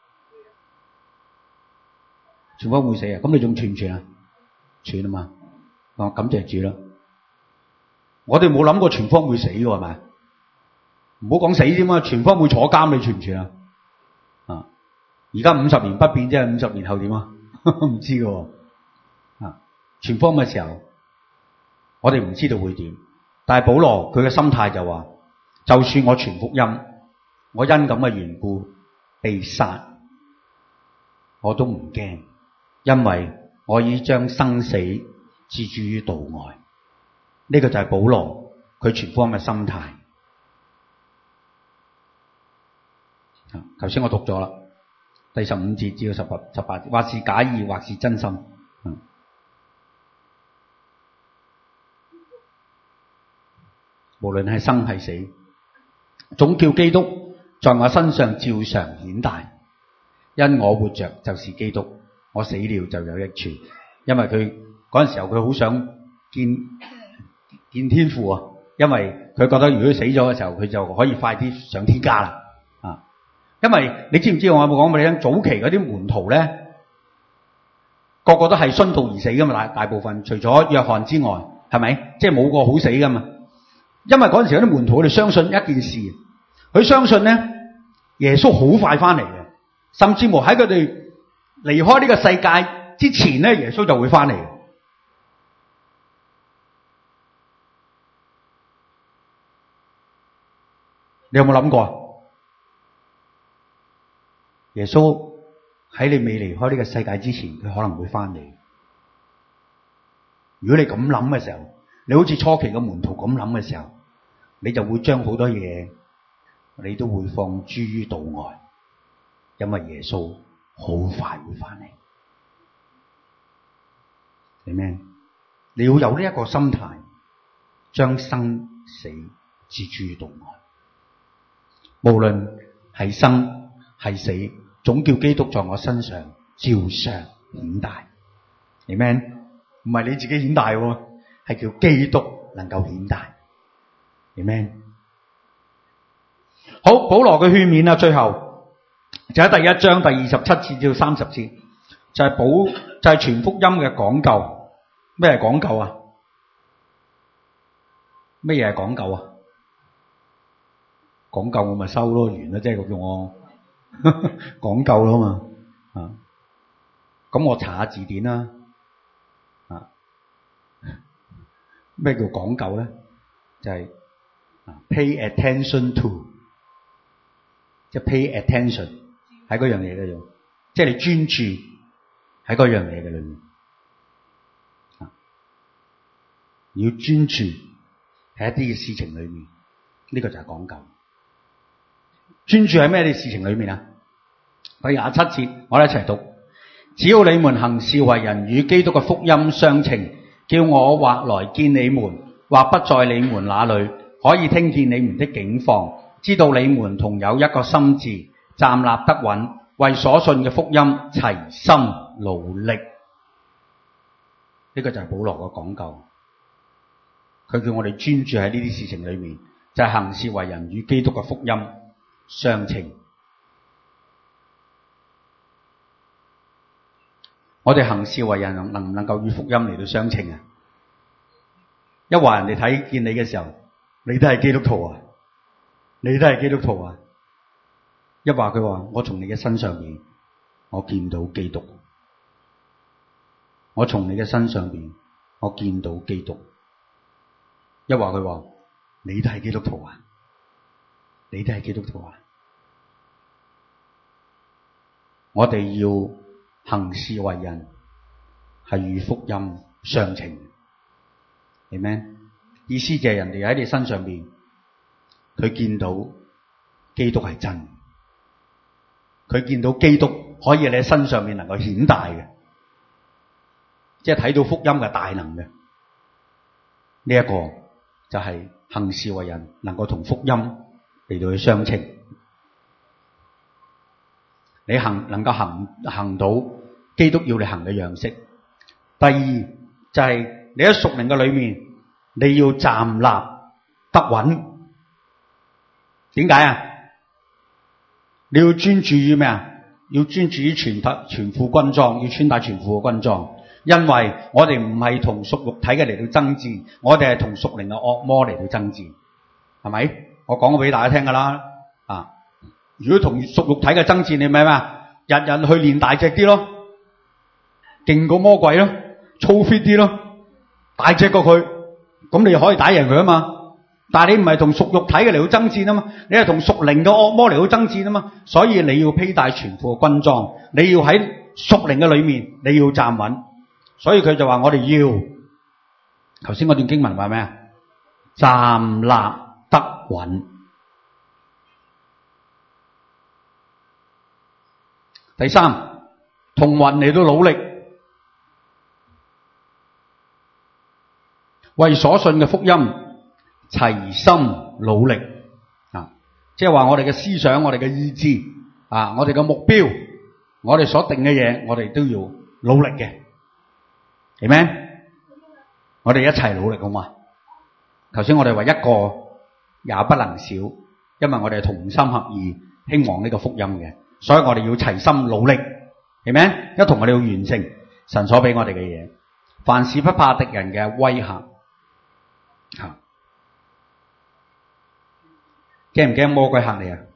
傳福音會死啊？咁你仲傳唔傳啊？傳啊嘛。感謝主啦。我哋冇諗過傳福音會死嘅係咪？唔好講死添啊！傳福音會坐監，你傳唔傳啊？而家50年不變啫，50年後點啊？唔知嘅。傳福音嘅時候，我哋唔知道會點。但係保羅佢嘅心態就話，就算我傳福音，我因咁嘅緣故被殺，我都唔驚，因為我已將生死置諸於度外。呢個就係保羅佢傳福音嘅心態。頭先我讀咗啦，第15節至到18節，或是假意，或是真心。無論係生係死，總叫基督在我身上照常顯大。因我活着就是基督，我死了就有益處。因為佢嗰陣時候佢好想見天父啊，因為佢覺得如果死咗嘅時候，佢就可以快啲上天家啦。因為你知唔知我有冇講俾你聽？早期嗰啲門徒咧，個個都係殉道而死噶嘛，大部分除咗約翰之外，係咪？即係冇個好死噶嘛。因為嗰陣時嗰啲門徒佢哋相信一件事，佢相信咧耶穌好快翻嚟嘅，甚至乎喺佢哋離開呢個世界之前咧，耶穌就會翻嚟。你有冇諗過啊？耶穌喺你未離開呢個世界之前，佢可能會翻嚟。如果你咁諗嘅時候，你好似初期嘅門徒咁諗嘅時候，你就會將好多嘢你都會放諸於度外，因為耶穌好快會翻嚟。明唔明？你要有呢一個心態，將生死置諸於度外。無論係生係死，總叫基督在我身上照常顯大。明唔明？唔係你自己顯大，係叫基督能夠顯大。明唔明？好，保羅嘅勸勉啊，最後就喺第1章第27節至到30節，就係傳福音嘅講究。咩係講究啊？咩嘢係講究啊？講究我咪收咯，完啦，即係佢叫我講究咯嘛。咁我查下字典啦。咩叫講究咧？就係pay attention to， 即係 pay attention 喺嗰樣嘢嘅度，即係你專注喺嗰樣嘢嘅裏面。要專注喺一啲嘅事情裏面，呢個就係講究。專注喺咩啲事情裏面啊？第27節，我哋一齊讀。只要你們行事為人與基督嘅福音相稱，叫我或來見你們，或不在你們那裏，可以聽見你們的境況，知道你們同有一個心志，站立得穩，為所信嘅福音齊心勞力。呢個就係保羅嘅講究。佢叫我哋專注喺呢啲事情裏面，就係行事為人與基督嘅福音相稱。我哋行事為人能唔能夠與福音嚟到相稱啊？一話人哋睇見你嘅時候，你都係基督徒啊？你都係基督徒啊？一話佢話我從你嘅身上面，我見到基督。 我從你嘅身上邊，我見到基督。一話佢話，你都係基督徒啊？你都係基督徒啊？我哋要行事為人，係與福音相稱。Amen。意思就係人哋喺你身上邊，佢見到基督係真，佢見到基督可以喺你身上面能夠顯大嘅，即係睇到福音嘅大能嘅。呢一個就係行事為人能夠同福音嚟到去相稱。你能夠行到基督要你行嘅樣式。第二就係你喺屬靈嘅裏面，你要站立得穩。點解啊？你要專注於咩啊？要專注於全副軍裝，要穿戴全副嘅軍裝。因為我哋唔係同屬肉體嘅嚟到爭戰，我哋係同屬靈嘅惡魔嚟到爭戰，係咪？我講過俾大家聽噶啦。如果同屬肉體嘅爭戰，你咪咩？日日去練大隻啲咯，勁過魔鬼咯，粗 fit 啲咯，大隻過佢，咁你可以打贏佢啊嘛。但係你唔係同屬肉體嘅嚟到爭戰啊嘛，你係同屬靈嘅惡魔嚟到爭戰啊嘛。所以你要披戴全副嘅軍裝，你要喺屬靈嘅裏面，你要站穩。所以佢就話我哋要，頭先嗰段經文話咩啊？站立得穩。第三，同魂嚟到努力，為所信嘅福音齊心努力。即係話我哋嘅思想，我哋嘅意志，我哋嘅目標，我哋所定嘅嘢，我哋都要努力嘅。係咩？我哋一齊努力好嘛？頭先我哋話一個也不能少，因為我哋係同心合意興旺呢個福音嘅。所以我哋要齊心努力，係咪？一同我哋要完成神所俾我哋嘅嘢。凡事不怕敵人嘅威嚇，驚唔驚魔鬼嚇你啊？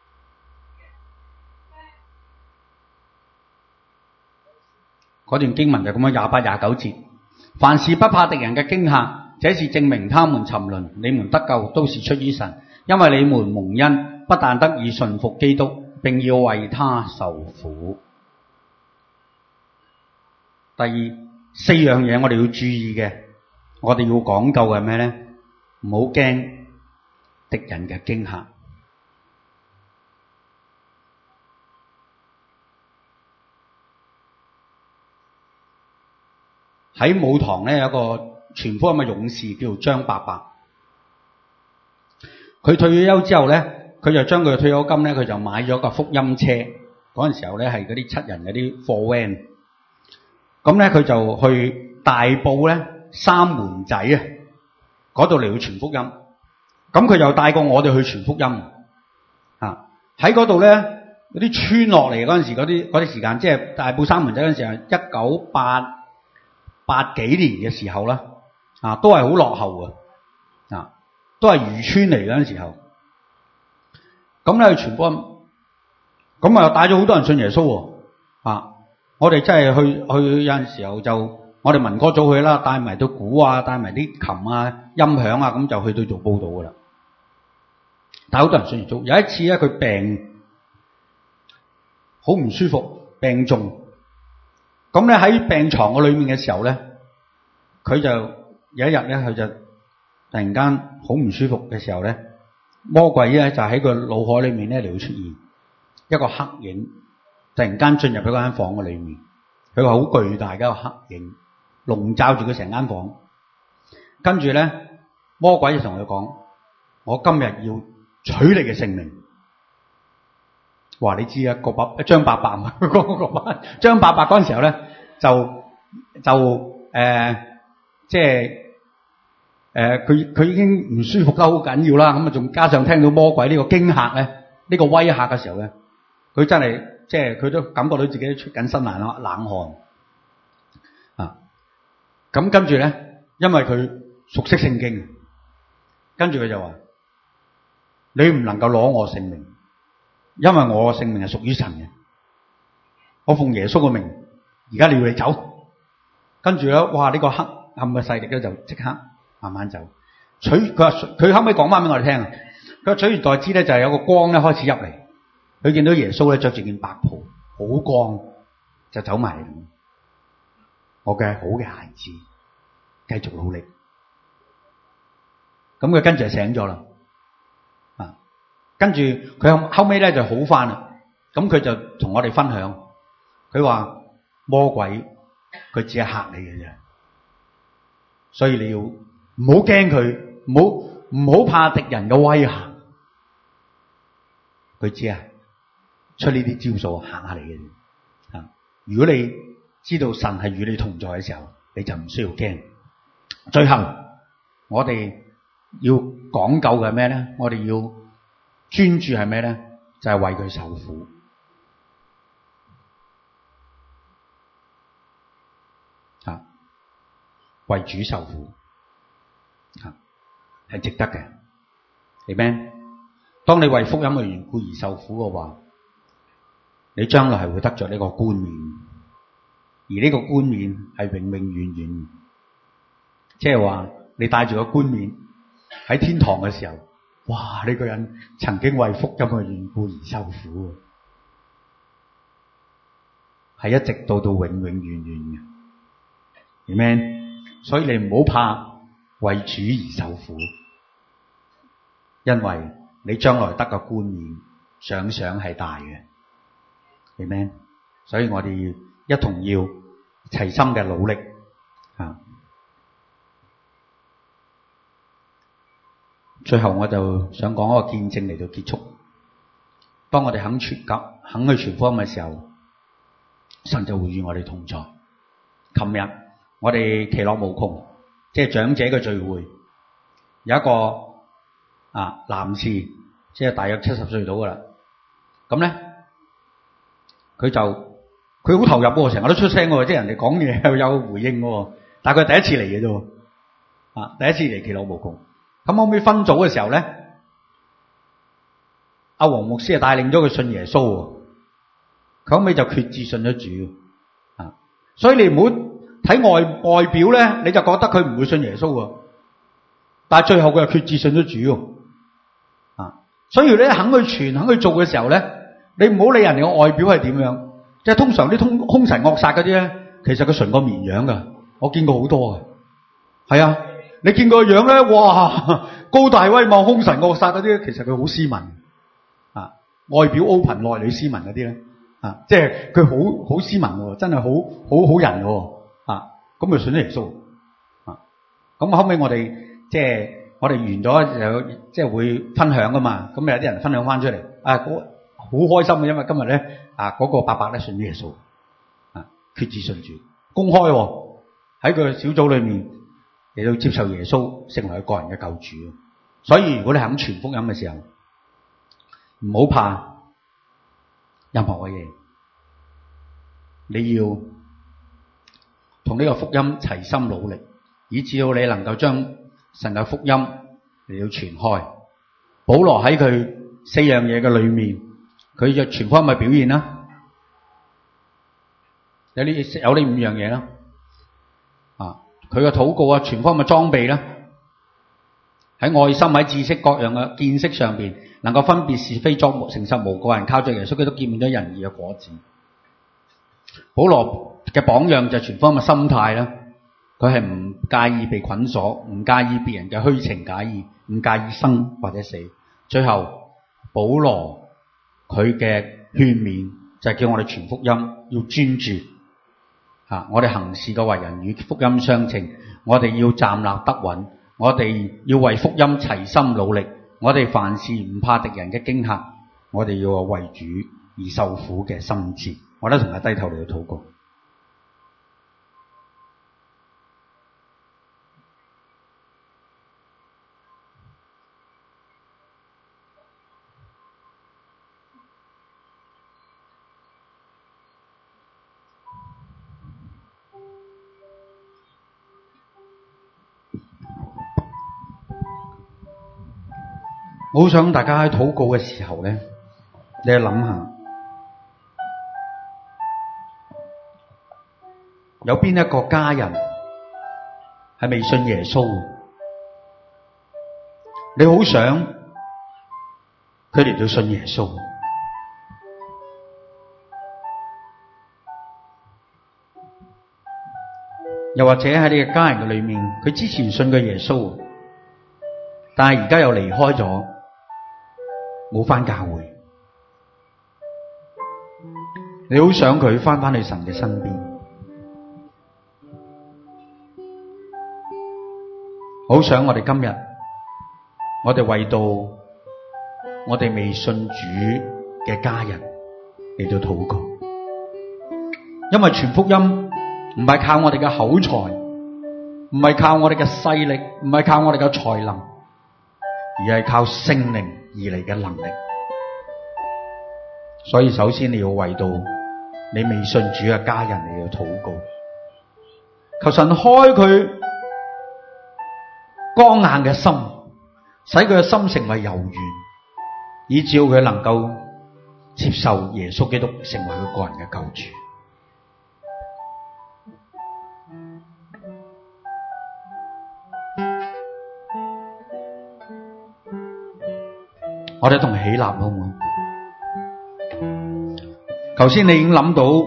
嗰段經文就咁樣28、29節。凡事不怕敵人嘅驚嚇，這是證明他們沉淪。你們得救都是出於神，因為你們蒙恩，不但得以順服基督，並要為他受苦。第二4樣嘢我哋要注意嘅，我哋要講究嘅係咩咧？唔好驚敵人嘅驚嚇。喺舞堂咧有一個傳福音嘅勇士叫做張伯伯，佢退咗休之後咧，佢就將佢嘅退休金咧，佢就買咗架福音車。嗰陣時候咧係嗰啲7人嗰啲貨 van，咁咧佢就去大埔咧三門仔啊嗰度嚟去傳福音。咁佢就帶過我哋去傳福音喺嗰度咧嗰啲村落嚟嗰陣時嗰啲時間，即係大埔三門仔嗰陣時係1988幾年嘅時候啦，都係好落後嘅，都係漁村嚟嗰陣時候。咁咧去傳福音，咁啊帶咗好多人信耶穌喎。我哋真係去有陣時候就我哋民歌組去啦，帶埋到鼓啊，帶埋啲琴啊、音響啊，咁就去到做報道噶啦。但係好多人信耶穌。有一次咧，佢病好唔舒服，病重。咁咧喺病床嘅裏面嘅時候咧，佢就有一日咧，佢就突然間好唔舒服嘅時候咧，魔鬼咧就喺佢腦海裏面咧嚟到出現一個黑影，突然間進入咗嗰間房嘅裏面。佢話好巨大嘅一個黑影籠罩住佢成間房。跟住咧，魔鬼就同佢講：我今日要取你嘅性命。話你知啊，張伯伯嘛，張伯伯嗰陣時候咧，即係佢已經唔舒服得好緊要啦。咁啊，仲加上聽到魔鬼呢個驚嚇咧，呢個威嚇嘅時候咧，佢真係即係佢都感覺到自己出緊身冷汗啊！咁跟住咧，因為佢熟悉聖經，跟住佢就話：你唔能夠攞我性命。因為我嘅性命係屬於神嘅，我奉耶穌嘅名，而家你要你走。 跟住咧，哇！呢個黑暗嘅勢力咧就即刻慢慢走。佢後尾講翻俾我哋聽啊，佢話取而代之咧就係有個光咧開始入嚟，佢見到耶穌咧着住件白袍，好光，就走埋嚟。我嘅好嘅孩子，繼續努力。咁佢跟住就醒咗啦，跟住佢後尾咧就好翻啦。咁佢就同我哋分享，佢話魔鬼佢只係嚇你嘅啫，所以你要唔好驚佢，唔好怕敵人嘅威嚇，佢只係出呢啲招數嚇下你嘅啫。如果你知道神係與你同在嘅時候，你就唔需要驚。最後我哋要講究嘅係咩咧？我哋要專注係咩咧？就係為佢受苦。為主受苦係值得嘅。Amen。當你為福音嘅緣故而受苦嘅話，你將來係會得着呢個冠冕，而呢個冠冕係永永遠遠。即係話你帶住個冠冕喺天堂嘅時候，哇！呢個人曾經為福音嘅緣故而受苦，係一直到永永遠遠嘅。Amen。所以你唔好怕為主而受苦，因為你將來得個冠冕，獎賞係大嘅。Amen。所以我哋一同要齊心嘅努力。最後我就想講一個見證嚟到結束。當我哋肯去傳福音嘅時候，神就會與我哋同在。琴日我哋其樂無窮，即係長者嘅聚會，有一個男士，即係大約70歲到噶啦。咁咧，佢好投入喎，成日都出聲喎，即係人哋講嘢又有回應喎。但係佢第一次嚟嘅啫，第一次嚟其樂無窮。咁後尾分組嘅時候咧，阿黃牧師帶領咗佢信耶穌喎。佢後尾就決志信咗主。所以你唔好睇外表咧，你就覺得佢唔會信耶穌喎。但係最後佢又決志信咗主喎。所以你肯去傳、肯去做嘅時候咧，你唔好理人哋嘅外表係點樣。即係通常啲兇神惡煞嗰啲咧，其實佢純個綿羊噶，我見過好多嘅。係啊，你見過個樣咧，哇，高大威猛、兇神惡煞嗰啲，其實佢好斯文。外表 open 內裏斯文嗰啲咧，即係佢好斯文喎，真係好人喎。咁就信咗耶穌。咁後尾我哋即係我哋完咗有即係會分享噶嘛。咁有啲人分享翻出嚟，好開心嘅，因為今日咧嗰個伯伯咧信咗耶穌，決志信主，公開喺佢小組裏面嚟到接受耶穌成為佢個人嘅救主。所以如果你肯傳福音嘅時候，唔好怕任何嘅嘢，你要同呢個福音齊心努力，以至到你能夠將神嘅福音嚟到傳開。保羅喺佢4樣嘢嘅裏面，佢就傳福音嘅表現啦，有呢5樣嘢啦。佢嘅禱告傳福音嘅裝備啦，喺愛心、喺知識各樣嘅見識上邊，能夠分別是非，作誠實無過人，靠着耶穌基督結滿咗仁義嘅果子。保羅嘅榜樣就係傳福音嘅心態啦，佢係唔介意被捆鎖，唔介意別人嘅虛情假意，唔介意生或者死。最後保羅佢嘅勸勉就係叫我哋傳福音要專注。我哋行事嘅為人與福音相稱，我哋要站立得穩，我哋要為福音齊心努力，我哋凡事唔怕敵人嘅驚嚇，我哋要為主而受苦嘅心志。我哋同佢低頭嚟到禱告。我好想大家喺禱告嘅時候咧，你去諗下， 有邊一個家人係未信耶穌嘅？你好想佢哋都信耶穌，又或者喺你嘅家人嘅裏面，佢之前信過耶穌，但係而家又離開咗，冇返教會。你好想佢返去神嘅身邊，好想我哋今日，我哋為到我哋未信主嘅家人嚟到禱告，因為傳福音唔係靠我哋嘅口才，唔係靠我哋嘅勢力，唔係靠我哋嘅才能，而係靠聖靈而嚟嘅能力。所以首先你要為到你未信主嘅家人嚟到禱告，求神開佢剛硬嘅心，使佢嘅心成為柔軟，以致佢能夠接受耶穌基督成為佢個人嘅救主。我哋同起立好唔好？頭先你已經諗到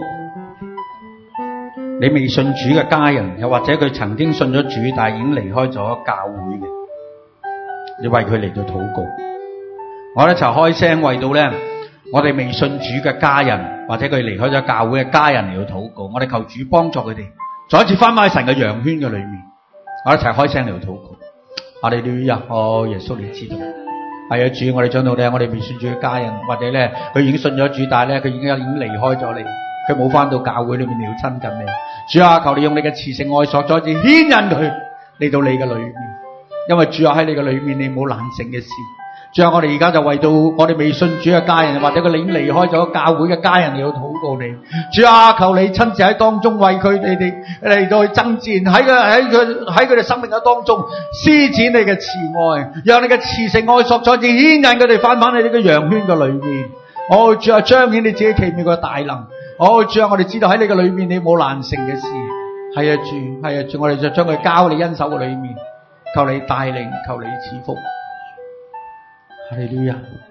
你未信主嘅家人，又或者佢曾經信咗主，但係已經離開咗教會嘅，你為佢嚟到禱告。我哋一齊開聲為到咧，我哋未信主嘅家人，或者佢離開咗教會嘅家人嚟到禱告。我哋求主幫助佢哋，再一次翻返去神嘅羊圈嘅裏面。我哋一齊開聲嚟到禱告。哈利路亞！哦，耶穌你知道。係啊，主，我哋講到咧，我哋未信主嘅家人，或者咧佢已經信咗主，但係咧佢已經離開咗你，佢冇翻到教會裏面嚟到親近你。主啊，求你用你嘅慈繩愛索再次牽引佢嚟到你嘅裏面，因為主啊喺你嘅裏面你冇難成嘅事。主啊，我哋而家就為到我哋未信主嘅家人，或者佢已經離開咗教會嘅家人嚟到禱告你。主啊，求你親自喺當中為佢哋嚟到去爭戰，喺佢哋生命嘅當中施展你嘅慈愛，讓你嘅慈繩愛索再次牽引佢哋翻返去呢個羊圈嘅裏面。哦，主啊，彰顯你自己奇妙嘅大能。哦，主啊，我哋知道喺你嘅裏面你冇難成嘅事。係啊，主，係啊，主，我哋就將佢交你恩手嘅裏面，求你帶領，求你賜福。哈利路亞！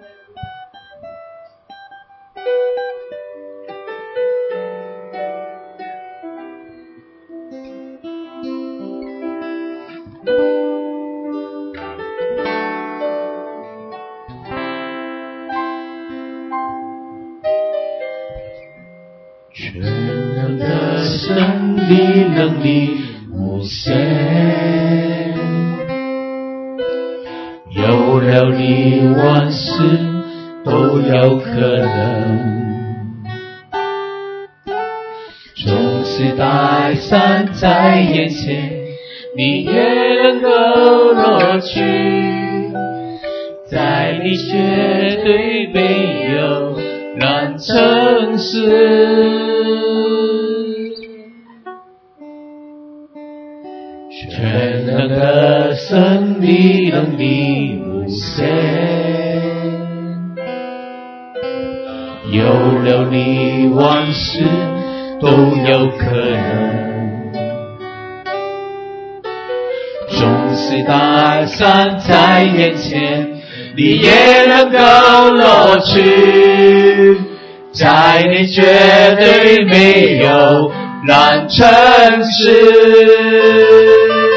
全能的神的能力无限，有了你万事都有可能，纵使大山在眼前，你也能够落去，在你绝对没有难成事。全能的神的能力无限，有了你万事都有可能，纵使大山在眼前，你也能够落去，在你绝对没有难成事。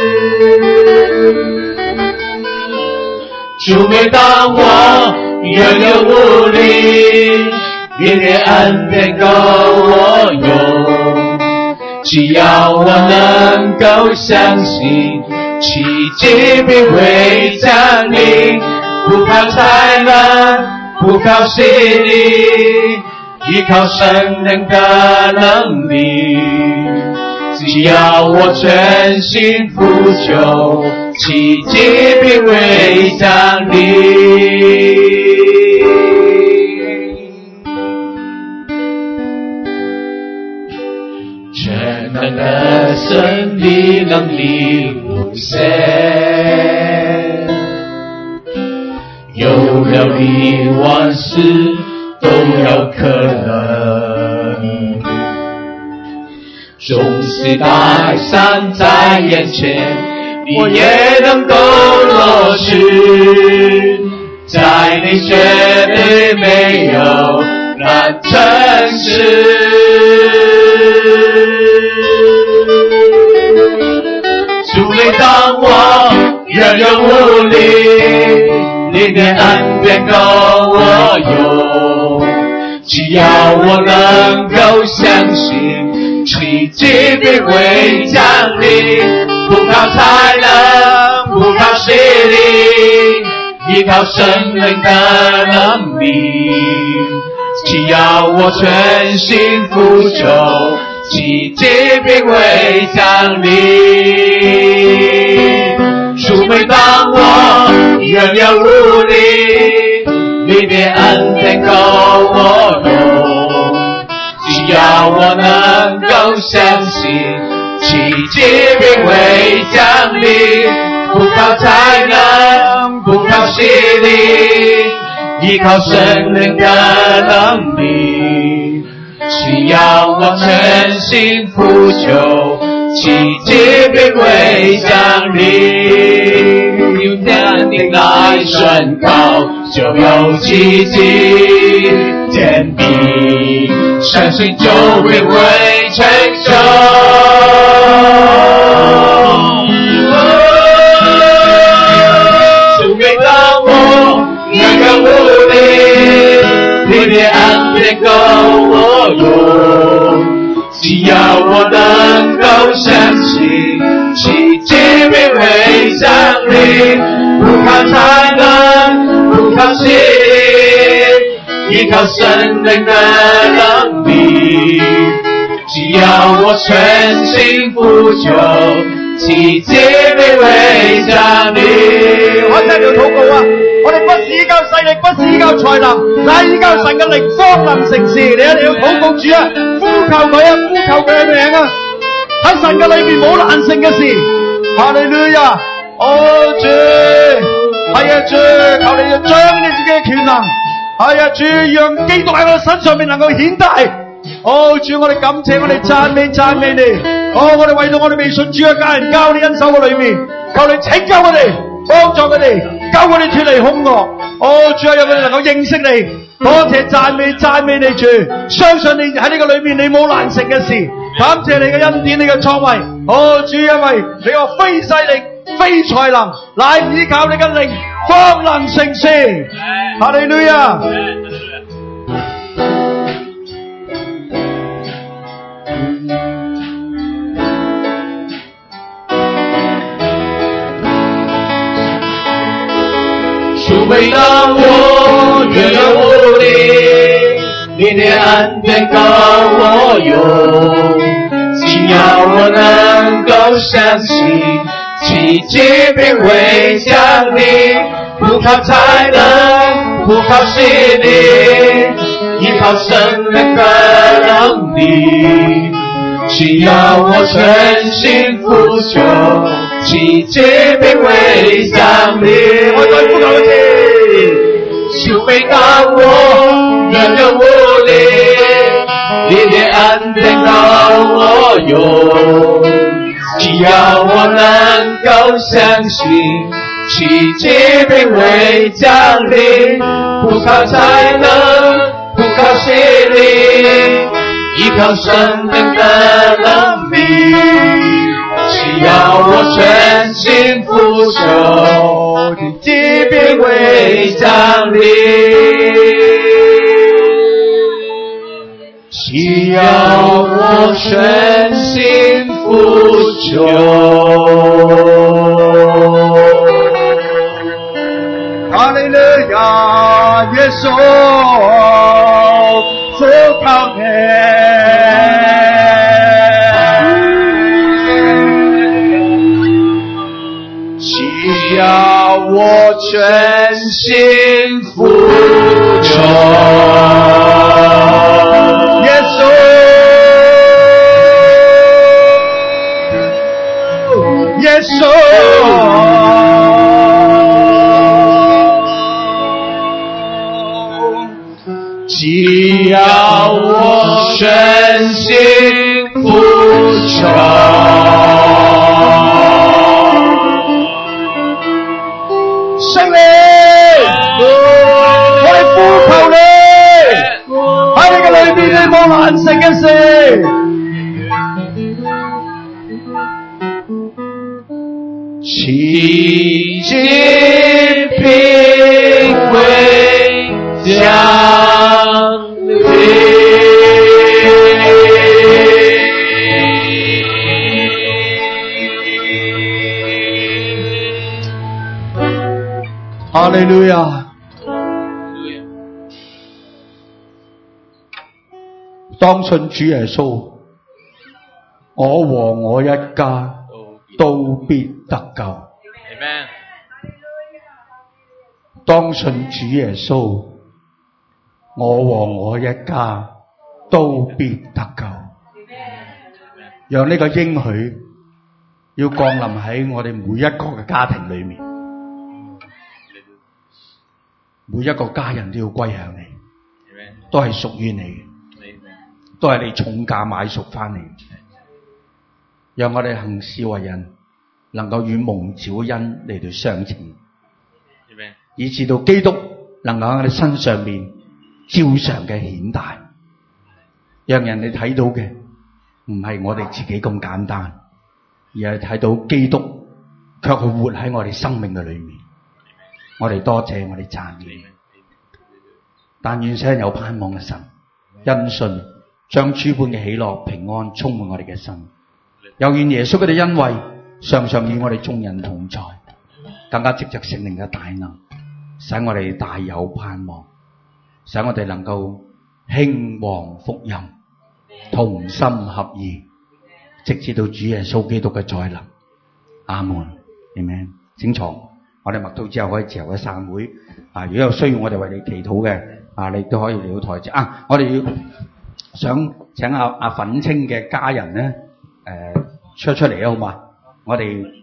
主，每当我有无力，你的恩典够我用，只要我能够相信，奇迹必会降临，不靠才能，不靠势力，依靠神能的能力，只要我全心呼求，奇迹必会降临。全能的神的能力无限，有了你万事都有可能， 纵使大山在眼前，你也能够落实，在你绝对没有难成事。主每当我仍有无力，你的恩典够我用，只要我能够相信，奇迹必会降临，不靠才能，不靠势力，依靠圣灵的能力，只要我全心呼求，奇迹必会降临。主每当我仍有无力，你的恩典够我用，只要我能够相信，奇迹必会降临，不靠才能，不靠势力，依靠圣灵的能力，只要我全心呼求，奇迹必会降临。用天地来宣告，就有奇迹天地，相信就必会成就。主每当我仍有无力，你的恩典够我用，只要我能够相信，奇迹必会降临，不靠才能，不靠势力，依靠圣灵的能力，只要我全心呼求，奇迹必會降臨。 我真係要禱告啊！我哋不是依靠勢力，不是依靠才能，乃依靠神嘅靈方能成事。你一定要禱告主啊，呼求佢啊，呼求佢嘅名啊！喺神嘅裏面冇難成嘅事。哈利路亞！哦主，係啊主，求你就將你自己嘅權能，係啊主，讓基督喺我哋身上面能夠顯大。哦主，我哋感謝，我哋讚美你。哦，我哋為到我哋未信主嘅家人交你恩手嘅裏面，求你拯救我哋，幫助佢哋，救我哋脫離兇惡。哦主啊，讓佢哋能夠認識你。多謝讚美你主，相信你喺呢個裏面你冇難成嘅事。感謝你嘅恩典，你嘅作為。哦主，因為你話非勢力，非才能，乃依靠你嘅靈，方能成事。哈利路亞。 主每當我仍有無力，你的恩典夠我用，只要我能夠相信，奇迹必會降臨，不靠才能，不靠勢力，依靠聖靈的能力，只要我全心呼求，奇迹必會降臨。我再呼求一次。主每當我仍有無力，你的恩典夠我用，只要我能夠相信，奇迹必會降臨，不靠才能，不靠勢力，依靠聖靈的能力，只要我全心呼求，奇迹必會降臨，只要我全心呼求。 哈利路亞，耶穌，呼求你。 只要我全心呼求， 耶穌，耶穌， 只要我全心呼奇迹并未降临。 哈利路亞！當信主耶穌，我和我一家都必得救。 Amen。 當信主耶穌，我和我一家都必得救。讓呢個應許要降臨喺我哋每一個嘅家庭裏面，每一個家人都要歸向你，都係屬於你嘅，都係你重價買贖翻嚟。讓我哋行事為人能夠與蒙召恩嚟到相稱，以致到基督能夠喺我哋身上面照常嘅顯大，讓人哋睇到嘅唔係我哋自己咁簡單，而係睇到基督卻係活喺我哋生命嘅裏面。我哋多謝，我哋讚美。但願使人有盼望嘅神，因信將諸般嘅喜樂平安充滿我哋嘅心。又願耶穌嘅恩惠常常與我哋眾人同在，更加藉着聖靈嘅大能，使我哋大有盼望，使我哋能夠興旺福音，同心合意，直至到主耶穌基督嘅再臨。阿門。阿們。請坐。我哋默禱之後可以自由嘅散會。如果有需要我哋為你祈禱嘅，你都可以嚟到台前。我哋要想請阿粉青嘅家人咧，出嚟啊，好嘛？我哋